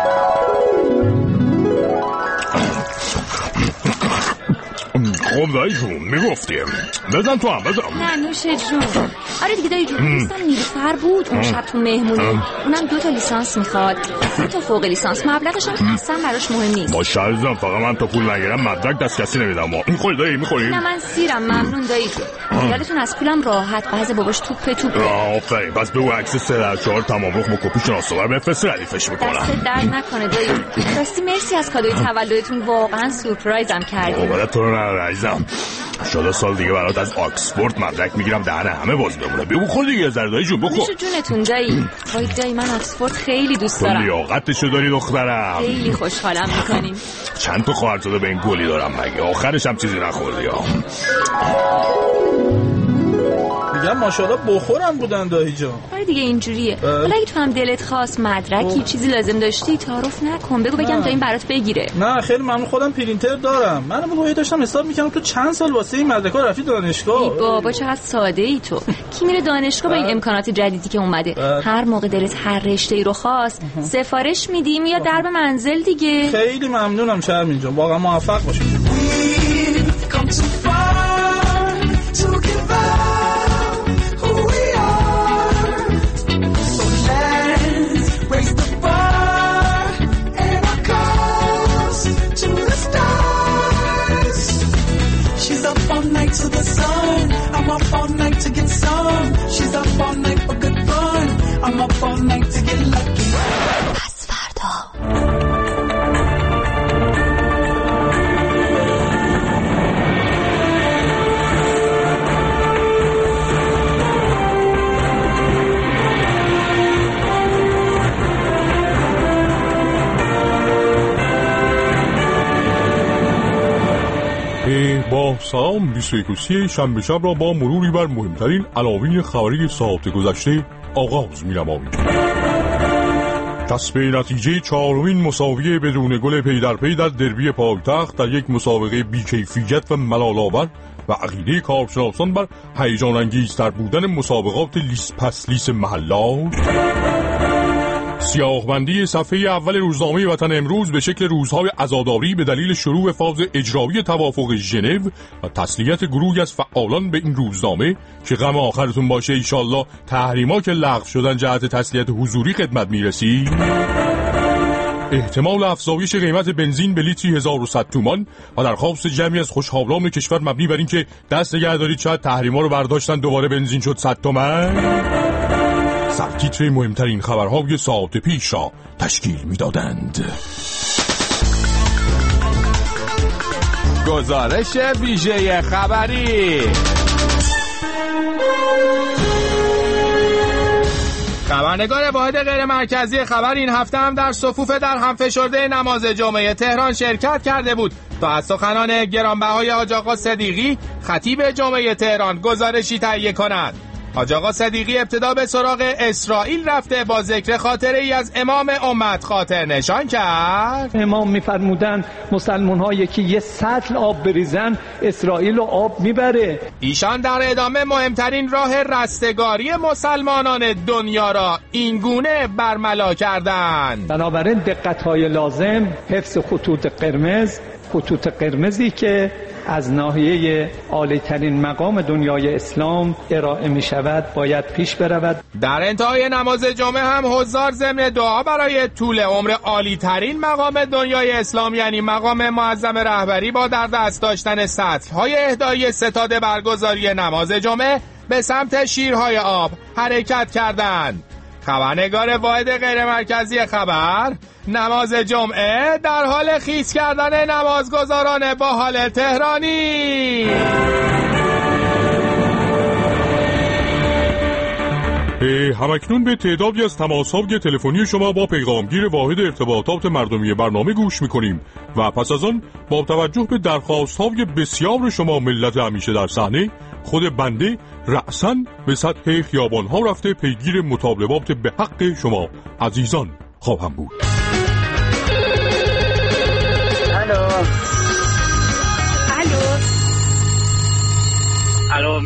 خب دایی جون میگفتیم بزن تو هم بزن. نه نوش جون. آره دیگه دایی جون دوستم نیلوفر بود اون شب تو مهمونی، اونم دو تا لیسانس میخواد، دو تا فوق لیسانس، مبلغش هم اصلا براش مهم نیست. باشه عزیزم، فقط من تا پول نگیرم مدرک دست کسی نمیدم. میخوری دایی میخوری؟ نه من سیرم ممنون دایی جون. یادتون از پولم راحت بعضی باباش توپه توپه. آفرین. پس بگو عکس سه در چهار تمام رخ با کپی شناسنامه بفرست ردیفش میکنم. دست درد نکنه دایی. راستی مرسی از کادوی تولدتون، واقعا سورپرایزم کردید. قربونت تو. عزیزم. شده سال دیگه برات از آکسفورد مدرک میگیرم دهن همه باز بمونه. بیا بخور دیگه زردایی جون بخور. میشه جونتون دایی. وای دایی من آکسفورد خیلی دوست دارم. لیاقتشو داری دخترم. خیلی خوشحالم میکنیم. چند تا خواهر شده به این گلی دارم مگه آخرش هم چیزی نخوردی ها. میگم ماشاءالله بخورم بودن دایی جان. آره دیگه اینجوریه. حالا اگه تو هم دلت خواست مدرکی چیزی لازم داشتی تعارف نکن بگو بگم تا این برات بگیره. نه خیلی ممنون خودم پرینتر دارم. منم روی داشتم حساب میکنم تو چند سال واسه این مدرک‌ها رفتی دانشگاه. ای بابا چقدر ساده ای تو. کی میره دانشگاه با این امکانات جدیدی که اومده؟ هر موقع دلت هر رشته‌ای رو خواست سفارش میدیم یا درب منزل دیگه. خیلی ممنونم شرمین جان. واقعا موفق باشید. To the sun, I'm up all night to get some. She's up all night for good fun. I'm up all night to get lucky. پس فردا با سلام بیست و یکم شنبه شب را با مروری بر مهمترین عناوین خبری ساعت گذشته آغاز می‌نماییم. کسب نتیجه چهارمین مساوی بدون گل پی در پی در دربی پایتخت در یک مسابقه بی‌کیفیت و ملال‌آور و عقیده کارشناسان بر هیجان انگیزتر بودن مسابقات لیس پس لیس محلات. سیاه‌بندی صفحه اول روزنامه وطن امروز به شکل روزهای عزاداری به دلیل شروع فاز اجرایی توافق ژنو و تسلیت گروهی از فعالان به این روزنامه که غم آخرتون باشه ایشالله تحریما که لغو شدن جهت تسلیت حضوری خدمت میرسی. احتمال افزایش قیمت بنزین به لیتری هزار و صد تومان و درخواست جمعی از خوشحالان کشور مبنی بر این که دست نگه دارید شاید تحریما رو برداشتن دوباره بنزین شد صد تومان. سرتیتر مهمترین خبرهای ساعت پیش را تشکیل می‌دادند. گزارش ویژه خبری. خبرنگار واحد غیر مرکزی خبر این هفته هم در صفوف در هم فشرده نماز جمعه تهران شرکت کرده بود تا از سخنان گرانبهای حاج آقا صدیقی خطیب جمعه تهران گزارشی تهیه کند. حاج آقا صدیقی ابتدا به سراغ اسرائیل رفته با ذکر خاطره ای از امام امت خاطر نشان کرد. امام میفرمودن مسلمان ها یکی یه سطل آب بریزن اسرائیل رو آب میبره. ایشان در ادامه مهمترین راه رستگاری مسلمانان دنیا را اینگونه برملا کردند. بنابراین دقت های لازم حفظ خطوط قرمز، خطوط قرمزی که از ناحیه عالی‌ترین مقام دنیای اسلام ارائه می شود باید پیش برود. در انتهای نماز جمعه هم حضار ضمن دعا برای طول عمر عالی‌ترین مقام دنیای اسلام یعنی مقام معظم رهبری با در دست داشتن سطل‌های اهدای ستاد برگزاری نماز جمعه به سمت شیرهای آب حرکت کردند. خبرنگار واحد غیر مرکزی خبر نماز جمعه در حال خیس کردن نمازگزاران با حال تهرانی. همکنون به تعدادی از تماس‌های تلفنی شما با پیغامگیر واحد ارتباطات مردمی برنامه گوش می‌کنیم و پس از آن با توجه به درخواست‌های بسیار شما ملت همیشه در صحنه خود بنده رأساً به سطح خیابان‌ها رفته پیگیر مطالبات به حق شما عزیزان خواهم بود. الو الو الو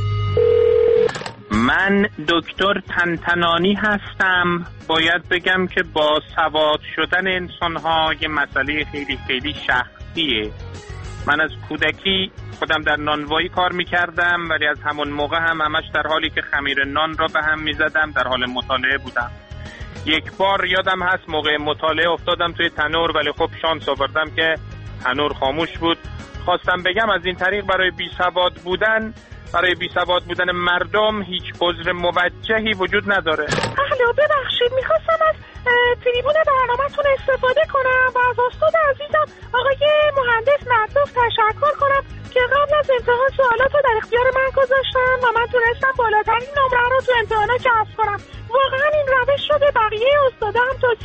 من دکتر تنتنانی هستم. باید بگم که با سواد شدن انسان‌ها یه مسئله خیلی خیلی شخصیه. من از کودکی خودم در نانوایی کار میکردم ولی از همون موقع هم همش در حالی که خمیر نان را به هم میزدم در حال مطالعه بودم. یک بار یادم هست موقع مطالعه افتادم توی تنور ولی خب شانس آوردم که تنور خاموش بود. خواستم بگم از این طریق برای بی سواد بودن برای بی سواد بودن مردم هیچ عذر موجهی وجود نداره. الو ببخشید میخواستم از تریبون برنامه‌تون استفاده کنم و از استاد عزیزم آقای مهندس مطلوب تشکر کنم که قبل از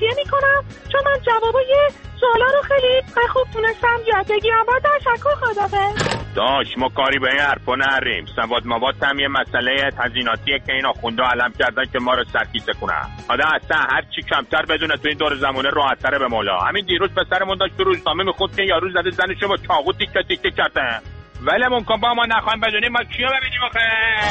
گریه میکنم چون من جوابای سوالا رو خیلی خوب تونستم یاد بگیرم. با تشکر، خدافظ. داش ما کاری به این حرفا نریم. سواد مواد هم یه مسئله تزییناتیه که این آخونده علم کردن که ما رو سرکیسه کنن. حالا اصلا هر چی کمتر بدونه تو این دور زمانه راحت‌تره به مولا. همین دیروز پسرمون داشت تو روزنامه میخوند که یارو زده زنشو با چاقو تیکه تیکه کرده. ولمون کن با ما نخوایم بدونیم، ما کیو ببینیم آخه؟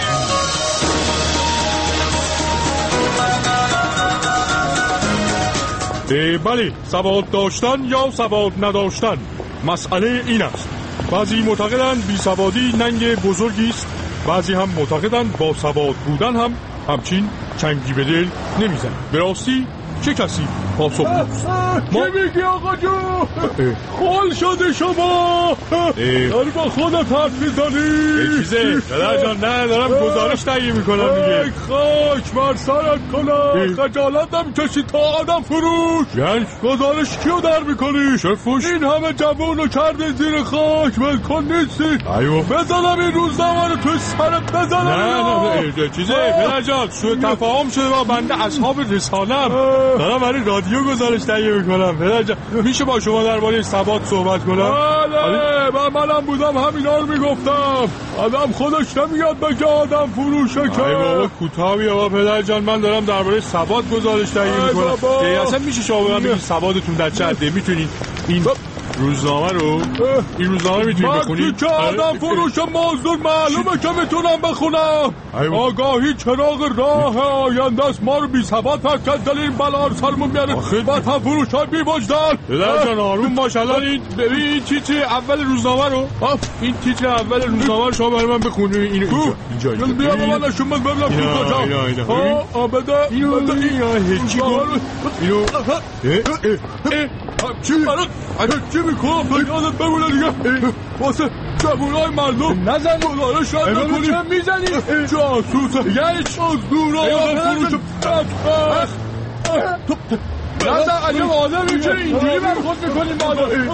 بله، سواد داشتن یا سواد نداشتن مسئله این است. بعضی معتقدند بی سوادی ننگ بزرگی است، بعضی هم معتقدند با سواد بودن هم همچین چنگی به دل نمیزن. به راستی چه کسی پاسخ می‌دهد؟ ما میگی آقا جون؟ خال شده شما. داری با خودت حرف میزنی؟ چیزه؟ دادر جان نه، دارم گزارش تهیه میکنم دیگه. خاک بر سرت کنم، خجالتم کشی تا آدم فروش. یعنی گزارش کیو در میکنی؟ شفوش این همه جوونو کرده زیر خاک، ولکن نیستی. ایوه بزنم این روزنامه رو توی سرت بزنم. نه نه چیزه پدر جان، سوء تفاهم شده با بنده اصحاب رسالم. دارم برای رادیو گزارش تهیه میکنم. پدر جان میشه با شما درباره ثبات صحبت کنم؟ بله من منم بودم همینا رو میگفتم. آدم خودش نمیاد بگه آدم فروشه که. ای بابا کوتاه بیا پدر جان، من دارم درباره ثبات گزارش تهیه میکنم. اصلا میشه شما به من بگید ثباتتون در چه حده؟ میتونید این روزنامه رو این روزنامه میتونید بخونید؟ که آدم فروش موضوع معلومه که میتونم بخونم. آگاهی چراغ راه آینده است، ما رو بی ثبات پرکت داریم بلار سرمون میاره. وطن فروش های بی وجدان. پدر جان آروم باش. الان این ببین این تیتر اول روزنامه رو این تیتر اول روزنامه رو شما برای من بخونید. اینو اینجا اینجا بیا به من نشون بده ببینم تو کجا. اینا اینا ها بده اینو اینو هیچی گفت اینو چی برات چی میکنم تا یادت بمونه دیگه. واسه جوانای مردم نزن گزارش رد نکنی. چه میزنی؟ جاسوسه یعنی از دور آدم فروش نزن عجب آدمی که اینجوری برخود میکنی مادر.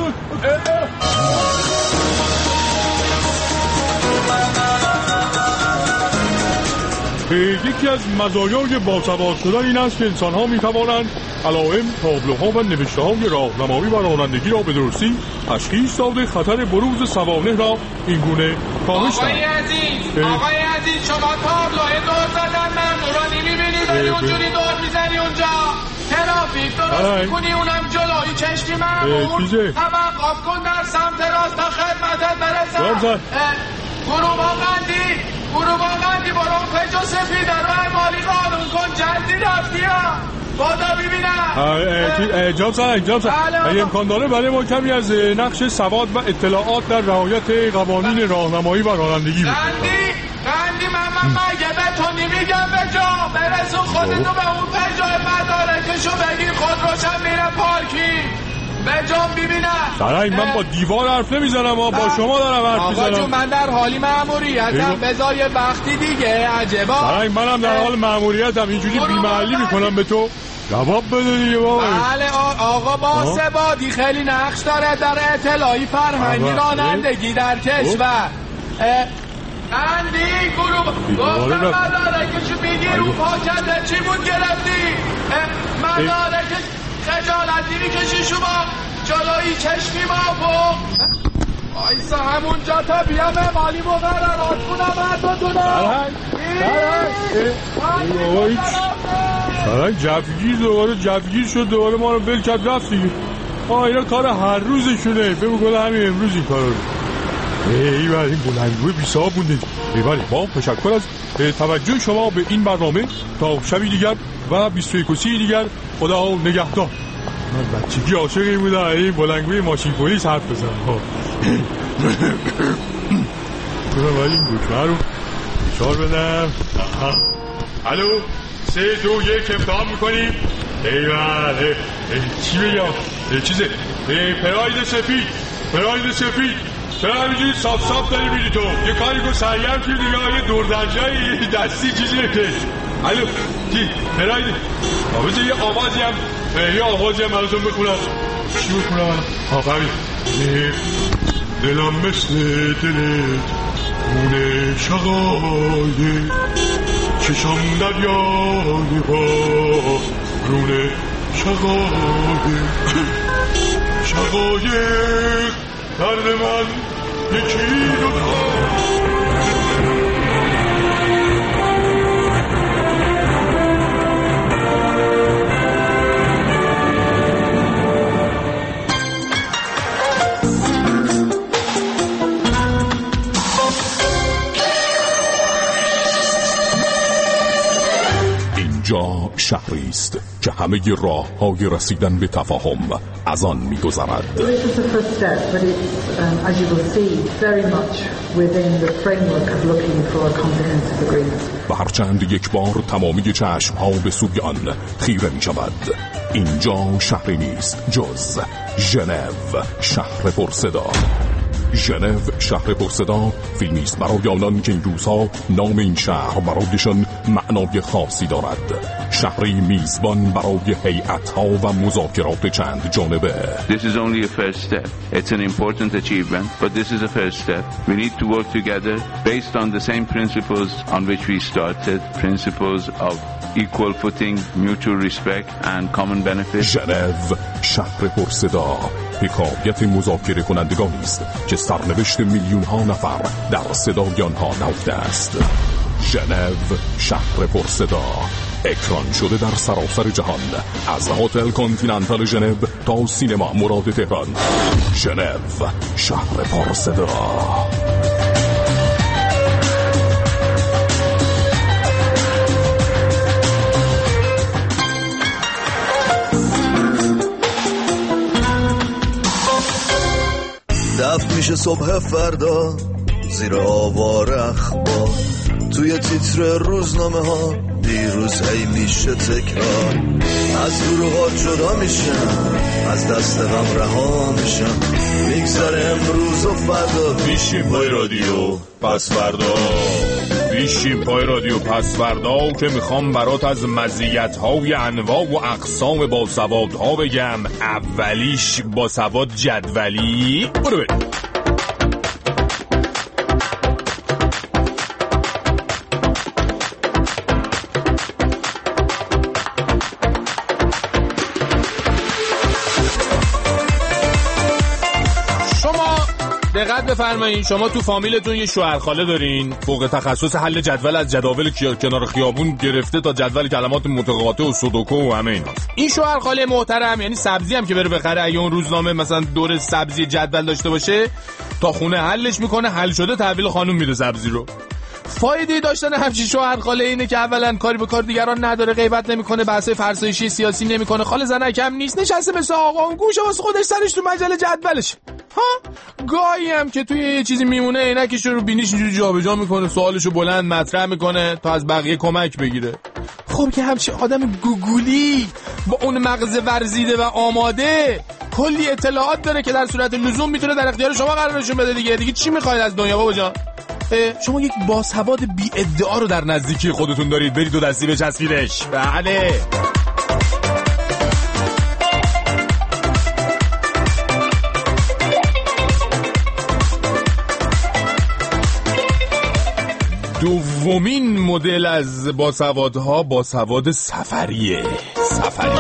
یکی از مزایای باسواد شدن این است که انسان‌ها می‌توانند علائم، تابلوها و نوشته‌های راهنمایی و رانندگی را به درستی تشخیص داده خطر بروز سوانح را اینگونه کاهش دهند. آقای عزیز، آقای عزیز شما تابلوی دور زدن من نورانی می‌بینی داری اونجوری دور می‌زنی اونجا. ترافیک درست می‌کنی اونم جلوی چشمی مامور. توقف کن در سمت راست تا خدمتت برسم. گروبا قندی گروبا قندی برام پجو سفید رو مالی قانون کن جلدی رفتی ها بادا ببینم. جناب سرک جناب سرک اگه امکان داره برای ما کمی از نقش سواد و اطلاعات در رعایت قوانین راهنمایی و رانندگی بکنید. قندی قندی من من مگه به تو نمیگم به جا برسون خودتو به اون پجو مدارکشو بگیر خود روشن میره پارکی به جام ببینم. سرک من با دیوار حرف نمیزنم با شما دارم حرف میزنم. آقا جون من در حالی مأموریتم بذار یه وقتی دیگه عجبا. سرک منم در حال مأموریتم اینجوری بی‌محلی میکنم به تو جواب بده دیگه بابا. بله آقا با سبادی خیلی نقش داره در اطلاعی فرهنگی رانندگی در کشور. اندی گروه گفتم مدارکشو بگیر اون پاکته چی بود گرفتی؟ مدارکش خجالتی میکشی شما جلوی چشمی ما بود. آیسا همونجا تا بیام مالی مقررات کنم هر دوتونم. سرک جفگیر دوباره جفگیر شد دوباره ما رو بل کرد رفت دیگه. آه اینا کار هر روزشونه فکر کنم همین امروز این کار رو. ای بله این بلندگوی بی صاحب بونده. ای بله با تشکر از توجه شما به این برنامه. تا شبی دیگر و بیست و یک دیگر خدا نگهدار. من بچگی عاشقی بودم این بلندگوی ماشین پلیس حرف بزنم. کنم ولی این دکمه رو فشار بدم. الو سه دو یک امتحان میکنیم. ای بله چی بگم چیزه پراید سفید پراید سفید چرا همینجوری صاف صاف داری میری تو یه کاری کن سرگرم که دیگه یه دوردنجایی دستی چیزی که الو چی پراید آبازه یه آوازی هم یه آوازی هم براتون بخونم. چی بخونم ها قوی دلم مثل دلت مونه شقایه چشم دریای با رونه شقایق شقایق درد من یکی دوتا. اینجا شهری است که همه راه های رسیدن به تفاهم از آن می گذرد. و هرچند یک بار تمامی چشم ها به سوی آن خیره می شود، اینجا شهری نیست جز ژنو، شهر پرصدا. ژنو شهر پرصدا فیلمی است برای آنان که این روزها نام این شهر برایشان معنای خاصی دارد. شهری میزبان برای هیئت‌ها و مذاکرات چند جانبه. This is only a first step. It's an important achievement, but this is a first step. We need to work together based on the same principles on which we started, principles of equal footing, mutual respect and common benefit. ژنو شهر پرصدا حکایت مذاکره کنندگانی است که سرنوشت میلیون ها نفر در صدای آنها نهفته است. ژنو شهر پرصدا اکران شده در سراسر جهان، از هتل کانتیننتال ژنو تا سینما مراد تهران. ژنو شهر پرصدا. دفت میشه صبح فردا زیر آوار اخبار، توی تیتر روزنامه ها دیروز هی میشه تکرار. از دروغا جدا میشم، از دست غم رها میشم، میگذره امروز و فردا. بیشیم پای رادیو پس فردا، بیشیم پای رادیو پس فردا که میخوام برات از مزیت‌های انواع و اقسام باسوادها بگم. اولیش باسواد جدولی. برو بریم. دقت بفرمایید، شما تو فامیلتون یه شوهرخاله دارین فوق تخصص حل جدول از جداول کنار خیابون گرفته تا جدول کلمات متقاطع و سودوکو و همه اینا. این شوهرخاله محترم یعنی سبزی هم که بره بخره، اگه اون روزنامه مثلا دور سبزی جدول داشته باشه تا خونه حلش میکنه، حل شده تحویل خانم میده سبزی رو. فایده داشتن همچین شوهرخاله اینه که اولا کاری به کار دیگران نداره، غیبت نمیکنه، بحث فرسایشی سیاسی نمیکنه، خاله زنکم نیست، نشسته مثل آقا اون گوشه واسه خودش سرش تو مجله جدولش. ها گاهی هم که توی یه چیزی میمونه عینکش رو بینیش اینجوری جابجا میکنه، سوالشو بلند مطرح میکنه تا از بقیه کمک بگیره. خب که همچین آدم گوگولی با اون مغز ورزیده و آماده کلی اطلاعات داره که در صورت لزوم میتونه در اختیار شما قرارشون بده دیگه. دیگه چی میخواید از دنیا بابا جان؟ شما یک باسواد بی ادعا رو در نزدیکی خودتون دارید، برید دو دستی بچسبیدش. بله دومین مدل از باسوادها باسواد سفریه. سفری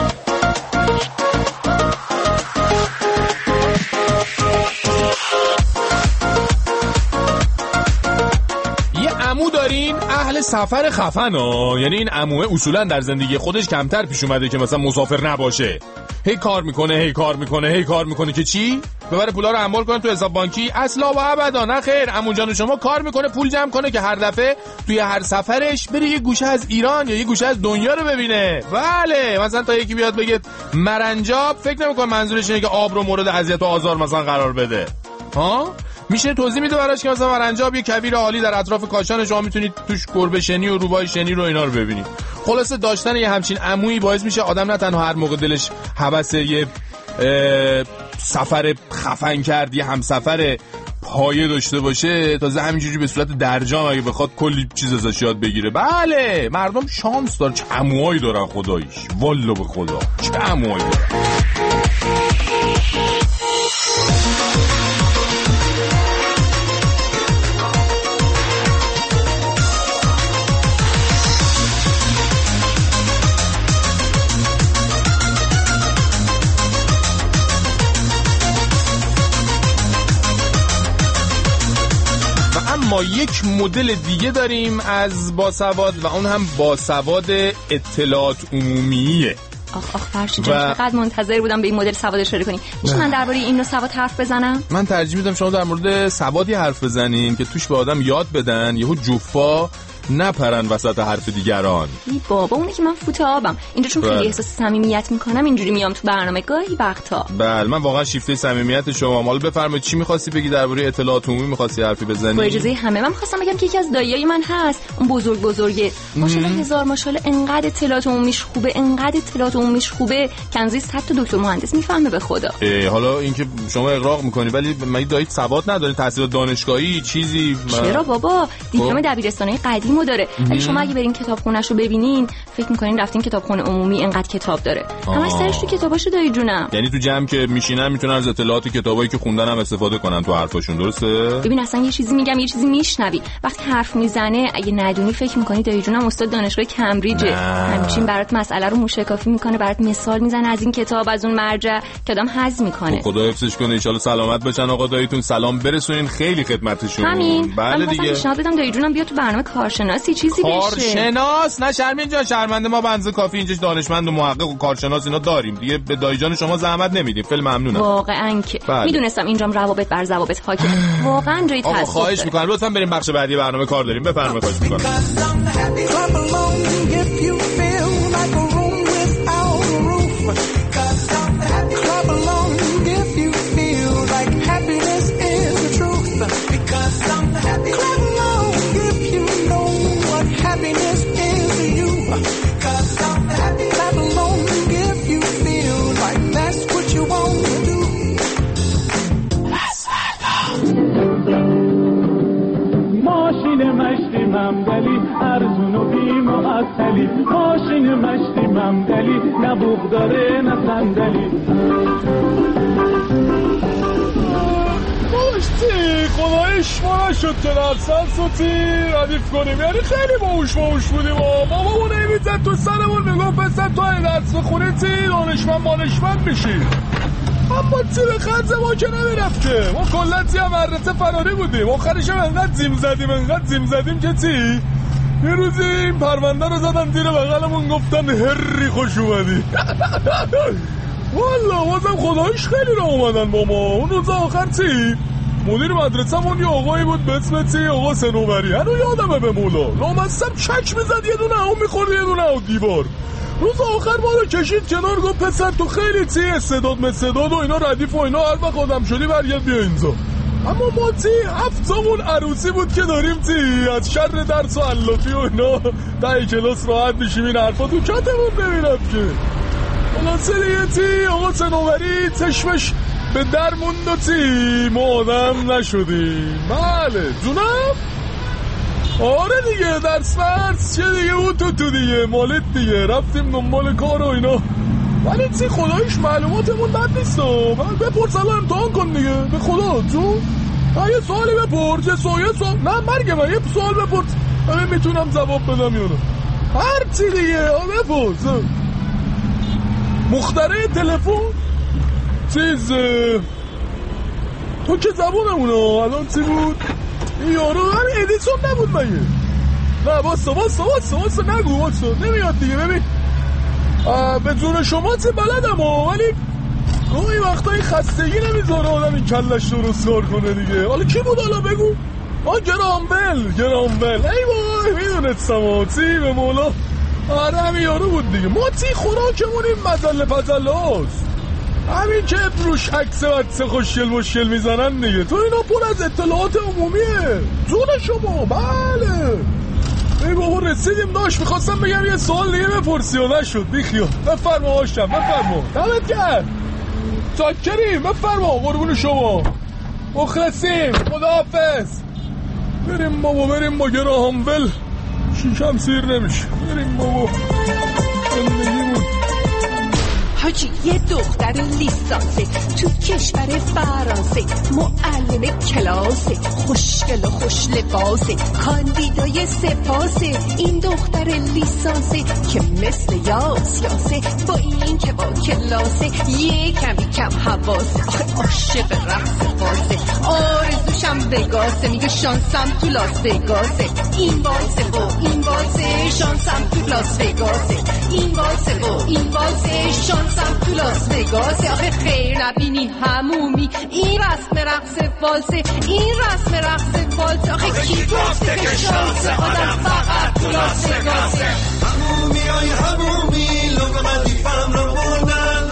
عمو دارین اهل سفر خفن ها، یعنی این عموه اصولا در زندگی خودش کمتر پیش اومده که مثلا مسافر نباشه، هی کار میکنه هی کار میکنه هی کار میکنه که چی؟ ببره پولا رو انبار کنه تو حساب بانکی. اصلا و ابدا نه خیر، عمو جان شما کار میکنه پول جمع کنه که هر دفعه توی هر سفرش بره یه گوشه از ایران یا یه گوشه از دنیا رو ببینه. بله مثلا تا یکی بیاد بگه مرنجاب، فکر نمیکنه منظورش اینه که آب رو مورد اذیت و آزار مثلا قرار بده. ها میشه توضیح میده براش که مثلا مرنجاب یه کویر عالی در اطراف کاشان، شما میتونید توش گربه شنی و روبای شنی رو اینا رو ببینید. خلاصه داشتن یه همچین عمویی باعث میشه آدم نه تنها هر موقع دلش هوس یه سفر خفن کرد، یه همسفر پایه داشته باشه، تازه همینجوری به صورت درجام اگه بخواد کلی چیز ازش یاد بگیره. بله مردم شانس دارن، چه عموهایی دارن خداییش، والله به خدا چه عموهایی دارن. اما یک مدل دیگه داریم از باسواد و اون هم باسواد اطلاعات عمومیه. آخ آخ فرشید جان چقدر منتظر بودم به این مدل سواد اشاره کنی. میشه من درباره این نوع سواد حرف بزنم؟ من ترجیح میدم شما در مورد سوادی حرف بزنین که توش به آدم یاد بدن یهو جوفا نپرن وسط حرف دیگران. ای بابا اونه که من فوت آبم اینجا چون خیلی احساس صمیمیت میکنم اینجوری میام تو برنامه گاهی وقتا. بله من واقعا شیفته صمیمیت شما. حالا بفرمایید چی می‌خواستی بگی درباره اطلاعات عمومی؟ می‌خواستی حرفی بزنی؟ با اجازه همه من می‌خواستم بگم که یکی از داییای من هست اون بزرگ بزرگه ماشاءالله هزار ماشاءالله انقدر اطلاعات عمومیش خوبه انقدر اطلاعات عمومیش خوبه که انزی صد تا دکتر مهندس میفهمه به خدا. حالا اینکه شما اغراق می‌کنی ولی مگه داییت سواد نداره؟ تحصیلات دانشگاهی چیزی؟ چرا بابا دیپلم دبیرستانی قدیمو داره. ولی شما اگه برین کتابخونه‌شو ببینین فکر می‌کنین رفتین کتابخونه عمومی انقدر کتاب داره. همش سرش تو کتاباشو دایی جونم. یعنی تو جمع که میشینن میتونن از اطلاعات کتابایی که خوندن هم استفاده کنن تو حرفاشون، درسته؟ ببین اصلا یه چیزی میگم یه چیزی میشنوی وقتی حرف میزنه اگه ندونی فکر می‌کنی دایی جونم استاد دانشگاه کمبریجه. همچین برات مسئله رو موشکافی می‌کنه برات مثال میزنه از این کتاب از اون مرجع که آدم هضم می‌کنه. خدا حفظش کنه ان شاءالله سلامت بشن آقا داییتون. سلام برسونین خیلی خدمتشون. همین. بله دیگه. پیشنهاد بدم دایی جونم بیا تو برنامه کارشناسی چیزی بشه. کارشناس نه شرمین جان شرمنده ما بنز کافی اینجا دانشمند و محقق و کارشناس اینا داریم دیگه به دایی جان شما زحمت نمیدیم. خیلی ممنونم. واقعا که بله. میدونستم اینجام روابط بر ضوابط حاکم. واقعا جای تاسف. خواهش می‌کنم لطفا بریم بخش بعدی برنامه کار داریم. بفرمایید خواهش می‌کنم. ممدلی ارزون و بی معطلی ماشین مشتی ممدلی نه بوق داره نه صندلی. باشتی خدایش ما نشد که در سنسوتی ردیف کنیم یعنی خیلی باوش باوش بودیم و بابامون ایمیزد تو سرمون میگفت پسر تو این درس بخونی تی دانشمند مانشمند میشی. اما تی به خط ما که نمیرفت که ما کلا تی هم مدرسه فراری بودیم. آخرش هم انقدر زیم زدیم انقدر زیم زدیم که تی یه روزی این پرونده رو زدن زیر بغلمون گفتن هری خوش اومدی. والا بازم خدایش خیلی را اومدن با ما. اون روز آخر تی مدیر مدرسه‌مون یه آقایی بود به اسم تی آقا سنوبری. هنو یادمه به مولا لامصب چک میزد یه دونه اون میخورد یه دونه اون دیوار. روز آخر ما رو کشید کنار گفت پسر تو خیلی تی استعداد مستعداد و اینا ردیف و اینا هر وقت آدم شدی برگرد بیا اینجا. اما ما تی هفتمون عروسی بود که داریم تی از شر درس و علافی و اینا تا کلاس راحت میشیم این حرفا تو کتمون نمیرم که. خلاصه دیگه تی آقا سنوبری چشمش به در موند و تی ما آدم نشدیم. بله جونم آره دیگه درس مرس چه دیگه اون تو تو دیگه مالت دیگه رفتیم دنبال کار و اینا. ولی تی خدایش معلوماتمون بد نیست و بپرس الان امتحان کن دیگه به خدا جون. یه سوالی بپرس یه سوال سوال نه مرگه من یه سوال بپرس من میتونم جواب بدم یا نه هر چی دیگه بپرس. مخترع تلفن چیز تو که زبونمونه الان چی بود این یارو همین ادیسون نبود مگه؟ نه باستا باستا باستا باستا نگو باستا نمیاد دیگه. ببین به جون شما چه بلدم ها ولی گاهی وقتایی خستگی نمیذاره آدم این کلش درست کار کنه دیگه. حالا کی بود حالا بگو؟ آه گرامبل گرامبل ای وای میدونستم ها چی به مولا. آره همین یارو بود دیگه. ما چی خوراکمون این مزله پزله هاست همین که روش عکس و عکس خوشگل مشکل میزنن دیگه. تو اینا پر از اطلاعات عمومیه جون شما. بله ای بابا رسیدیم داشت میخواستم بگم یه سوال دیگه بپرسی و نشد بیخیال. بفرما باشم بفرما دمت کرد چاکریم بفرما قربون شما مخلصیم خداحافظ. بریم بابا بریم با گراهامبل شیشم سیر نمیشه. بریم بابا زندگیمون حاجی یه دختر لیسانسه تو کشور فرانسه، معلم کلاسه، خوشگل و خوش لباسه، کاندیدای سپاسه. این دختر لیسانسه که مثل یاسیاسه، با این که با کلاسه یه کمی کم حواسه. آخه عاشق رقص بازه، آرزوشم وگاسه، میگه شانسم تو لاس وگاسه. این بازه و این بازه، شانسم تو لاس وگاسه. این بازه و این بازه، شانسم تو لاس وگاسه. آخه خیر نبینی همومی، این رسم رقص فالسه، این رسم رقص فالسه. آخه کی گفته که شانس آدم فقط تو لاس وگاسه؟ همومی های همومی لوگو قدیفم رو بردن.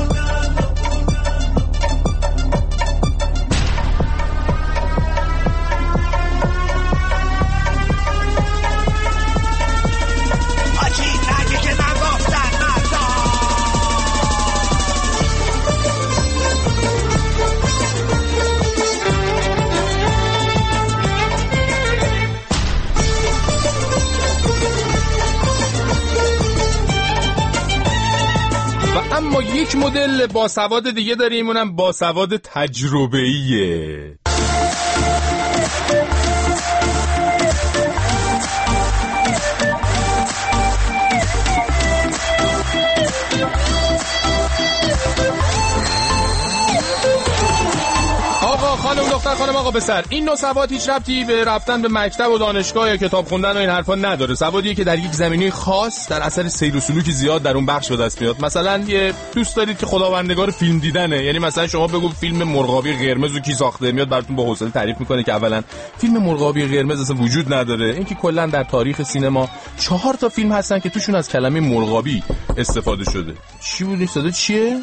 اما یک مدل باسواد دیگه داریم، اونم باسواد تجربه‌ایه. آقا خانم دختر خانم آقا بسر، این نوع سواد هیچ ربطی به رفتن به مکتب و دانشگاه یا کتاب خوندن و این حرفا نداره. سوادیه که در یک زمینه خاص در اثر سیر و سلوک زیاد در اون بخش به دست میاد. مثلا یه دوست دارید که خداوندگار فیلم دیدنه، یعنی مثلا شما بگو فیلم مرغابی قرمز رو کی ساخته، میاد براتون با حوصله تعریف میکنه که اولا فیلم مرغابی قرمز اصلا وجود نداره، اینکه کلا در تاریخ سینما چهار تا فیلم هستن که توشون از کلمه مرغابی استفاده شده. چی بود این صدا چیه؟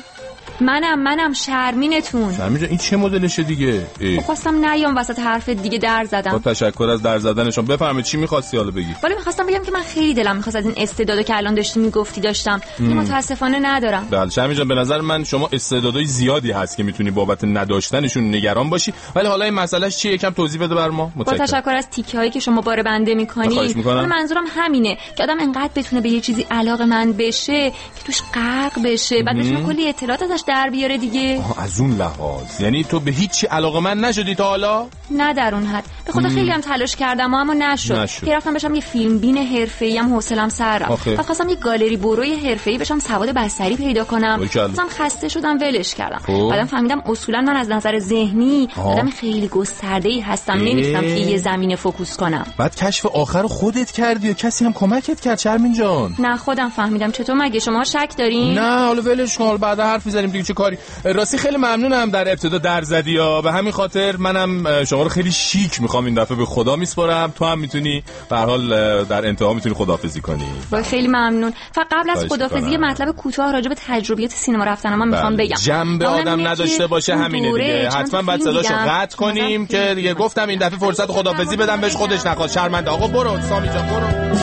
منم منم شرمینتون. شرمین این چه مدلشه دیگه؟ خواستم نیام وسط حرف دیگه در زدم. با تشکر از در زدنشون. بفرمایید چی می‌خواستی حالا بگی؟ ولی می‌خواستم بگم که من خیلی دلم می‌خواست از این استعدادا که الان داشتی میگفتی داشتم، ولی متاسفانه ندارم. بله شرمین جان، به نظر من شما استعدادای زیادی هست که میتونی بابت نداشتنشون نگران باشی، ولی حالا این مسئلهش چیه یکم توضیح بده بر ما. با تشکر از تیکه‌هایی که شما باره بنده می‌کنید. منظورم همینه که آدم انقدر بتونه به یه چیزی علاقه‌مند بشه که توش غرق بشه، بعد بتونه کلی اطلاعات ازش در بیاره دیگه. از اون لحاظ یعنی تو به هیچی علاقه‌مند نشدی تا حالا؟ نه در اون حد. به خدا خیلی هم تلاش کردم اما نشد. که رفتم بشم یه فیلم بین حرفه‌ای هم حوصله‌ام سر رفت. بعد خواستم یه گالری بروی حرفه‌ای بشم، سواد بصری پیدا کنم. مثلا خسته شدم ولش کردم. بعدم فهمیدم اصولا من از نظر ذهنی آدم خیلی گسترده‌ای هستم، نمیتونم توی یه زمینه فوکوس کنم. بعد کشف آخر خودت کردی یا کسی هم کمکت کرد شرمین جان؟ نه خودم فهمیدم. چطور مگه شما شک دارین؟ نه حالا ولش کن، بعد حرف می‌زنیم دیگه چه کاری. راستی خیلی ممنونم در ابتدا در زدی ها، به همین خاطر منم شما رو خیلی شیک میخوام این دفعه به خدا میسپارم. تو هم میتونی به هر حال در انتها میتونی خداحافظی کنی. با خیلی ممنون. فقط قبل از خداحافظی یه مطلب کوتاه راجع به تجربیات سینما رفتن من میخوام بگم. جنبه آدم نداشته باشه همینه دیگه. حتما باید صداشو قطع کنیم که دیگه گفتم این دفعه فرصت خداحافظی بدم بهش، خودش نخواست. شرمنده. آقا برو سامی جان برو.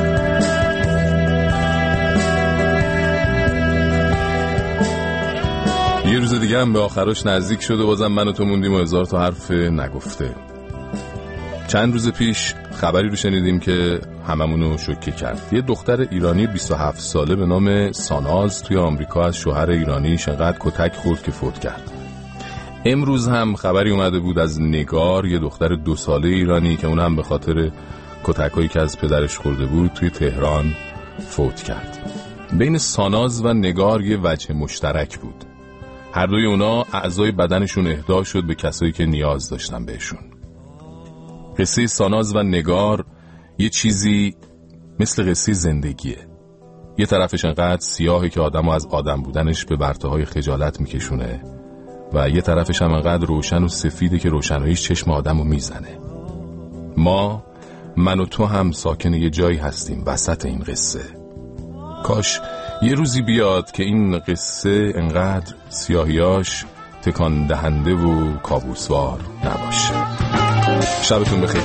یه روز دیگه هم به آخرش نزدیک شده، بازم من و تو موندیم و هزار تا حرف نگفته. چند روز پیش خبری رو شنیدیم که هممونو شوکه کرد. یه دختر ایرانی بیست و هفت ساله به نام ساناز توی آمریکا از شوهر ایرانیش انقدر کتک خورد که فوت کرد. امروز هم خبری اومده بود از نگار، یه دختر دو ساله ایرانی که اون هم به خاطر کتکایی که از پدرش خورده بود توی تهران فوت کرد. بین ساناز و نگار یه وجه مشترک بود. هر دوی اونا اعضای بدنشون اهدا شد به کسایی که نیاز داشتن بهشون. قصه ساناز و نگار یه چیزی مثل قصه زندگیه. یه طرفش انقدر سیاهه که آدمو از آدم بودنش به ورطه‌های خجالت میکشونه و یه طرفش هم انقدر روشن و سفیده که روشناییش چشم آدمو میزنه. ما، من و تو هم ساکن یه جایی هستیم وسط این قصه. کاش یه روزی بیاد که این قصه انقدر سیاهیاش تکان دهنده و کابوسوار نباشه. شبتون بخیر.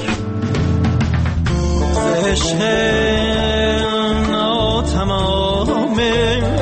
عشق ناتمامه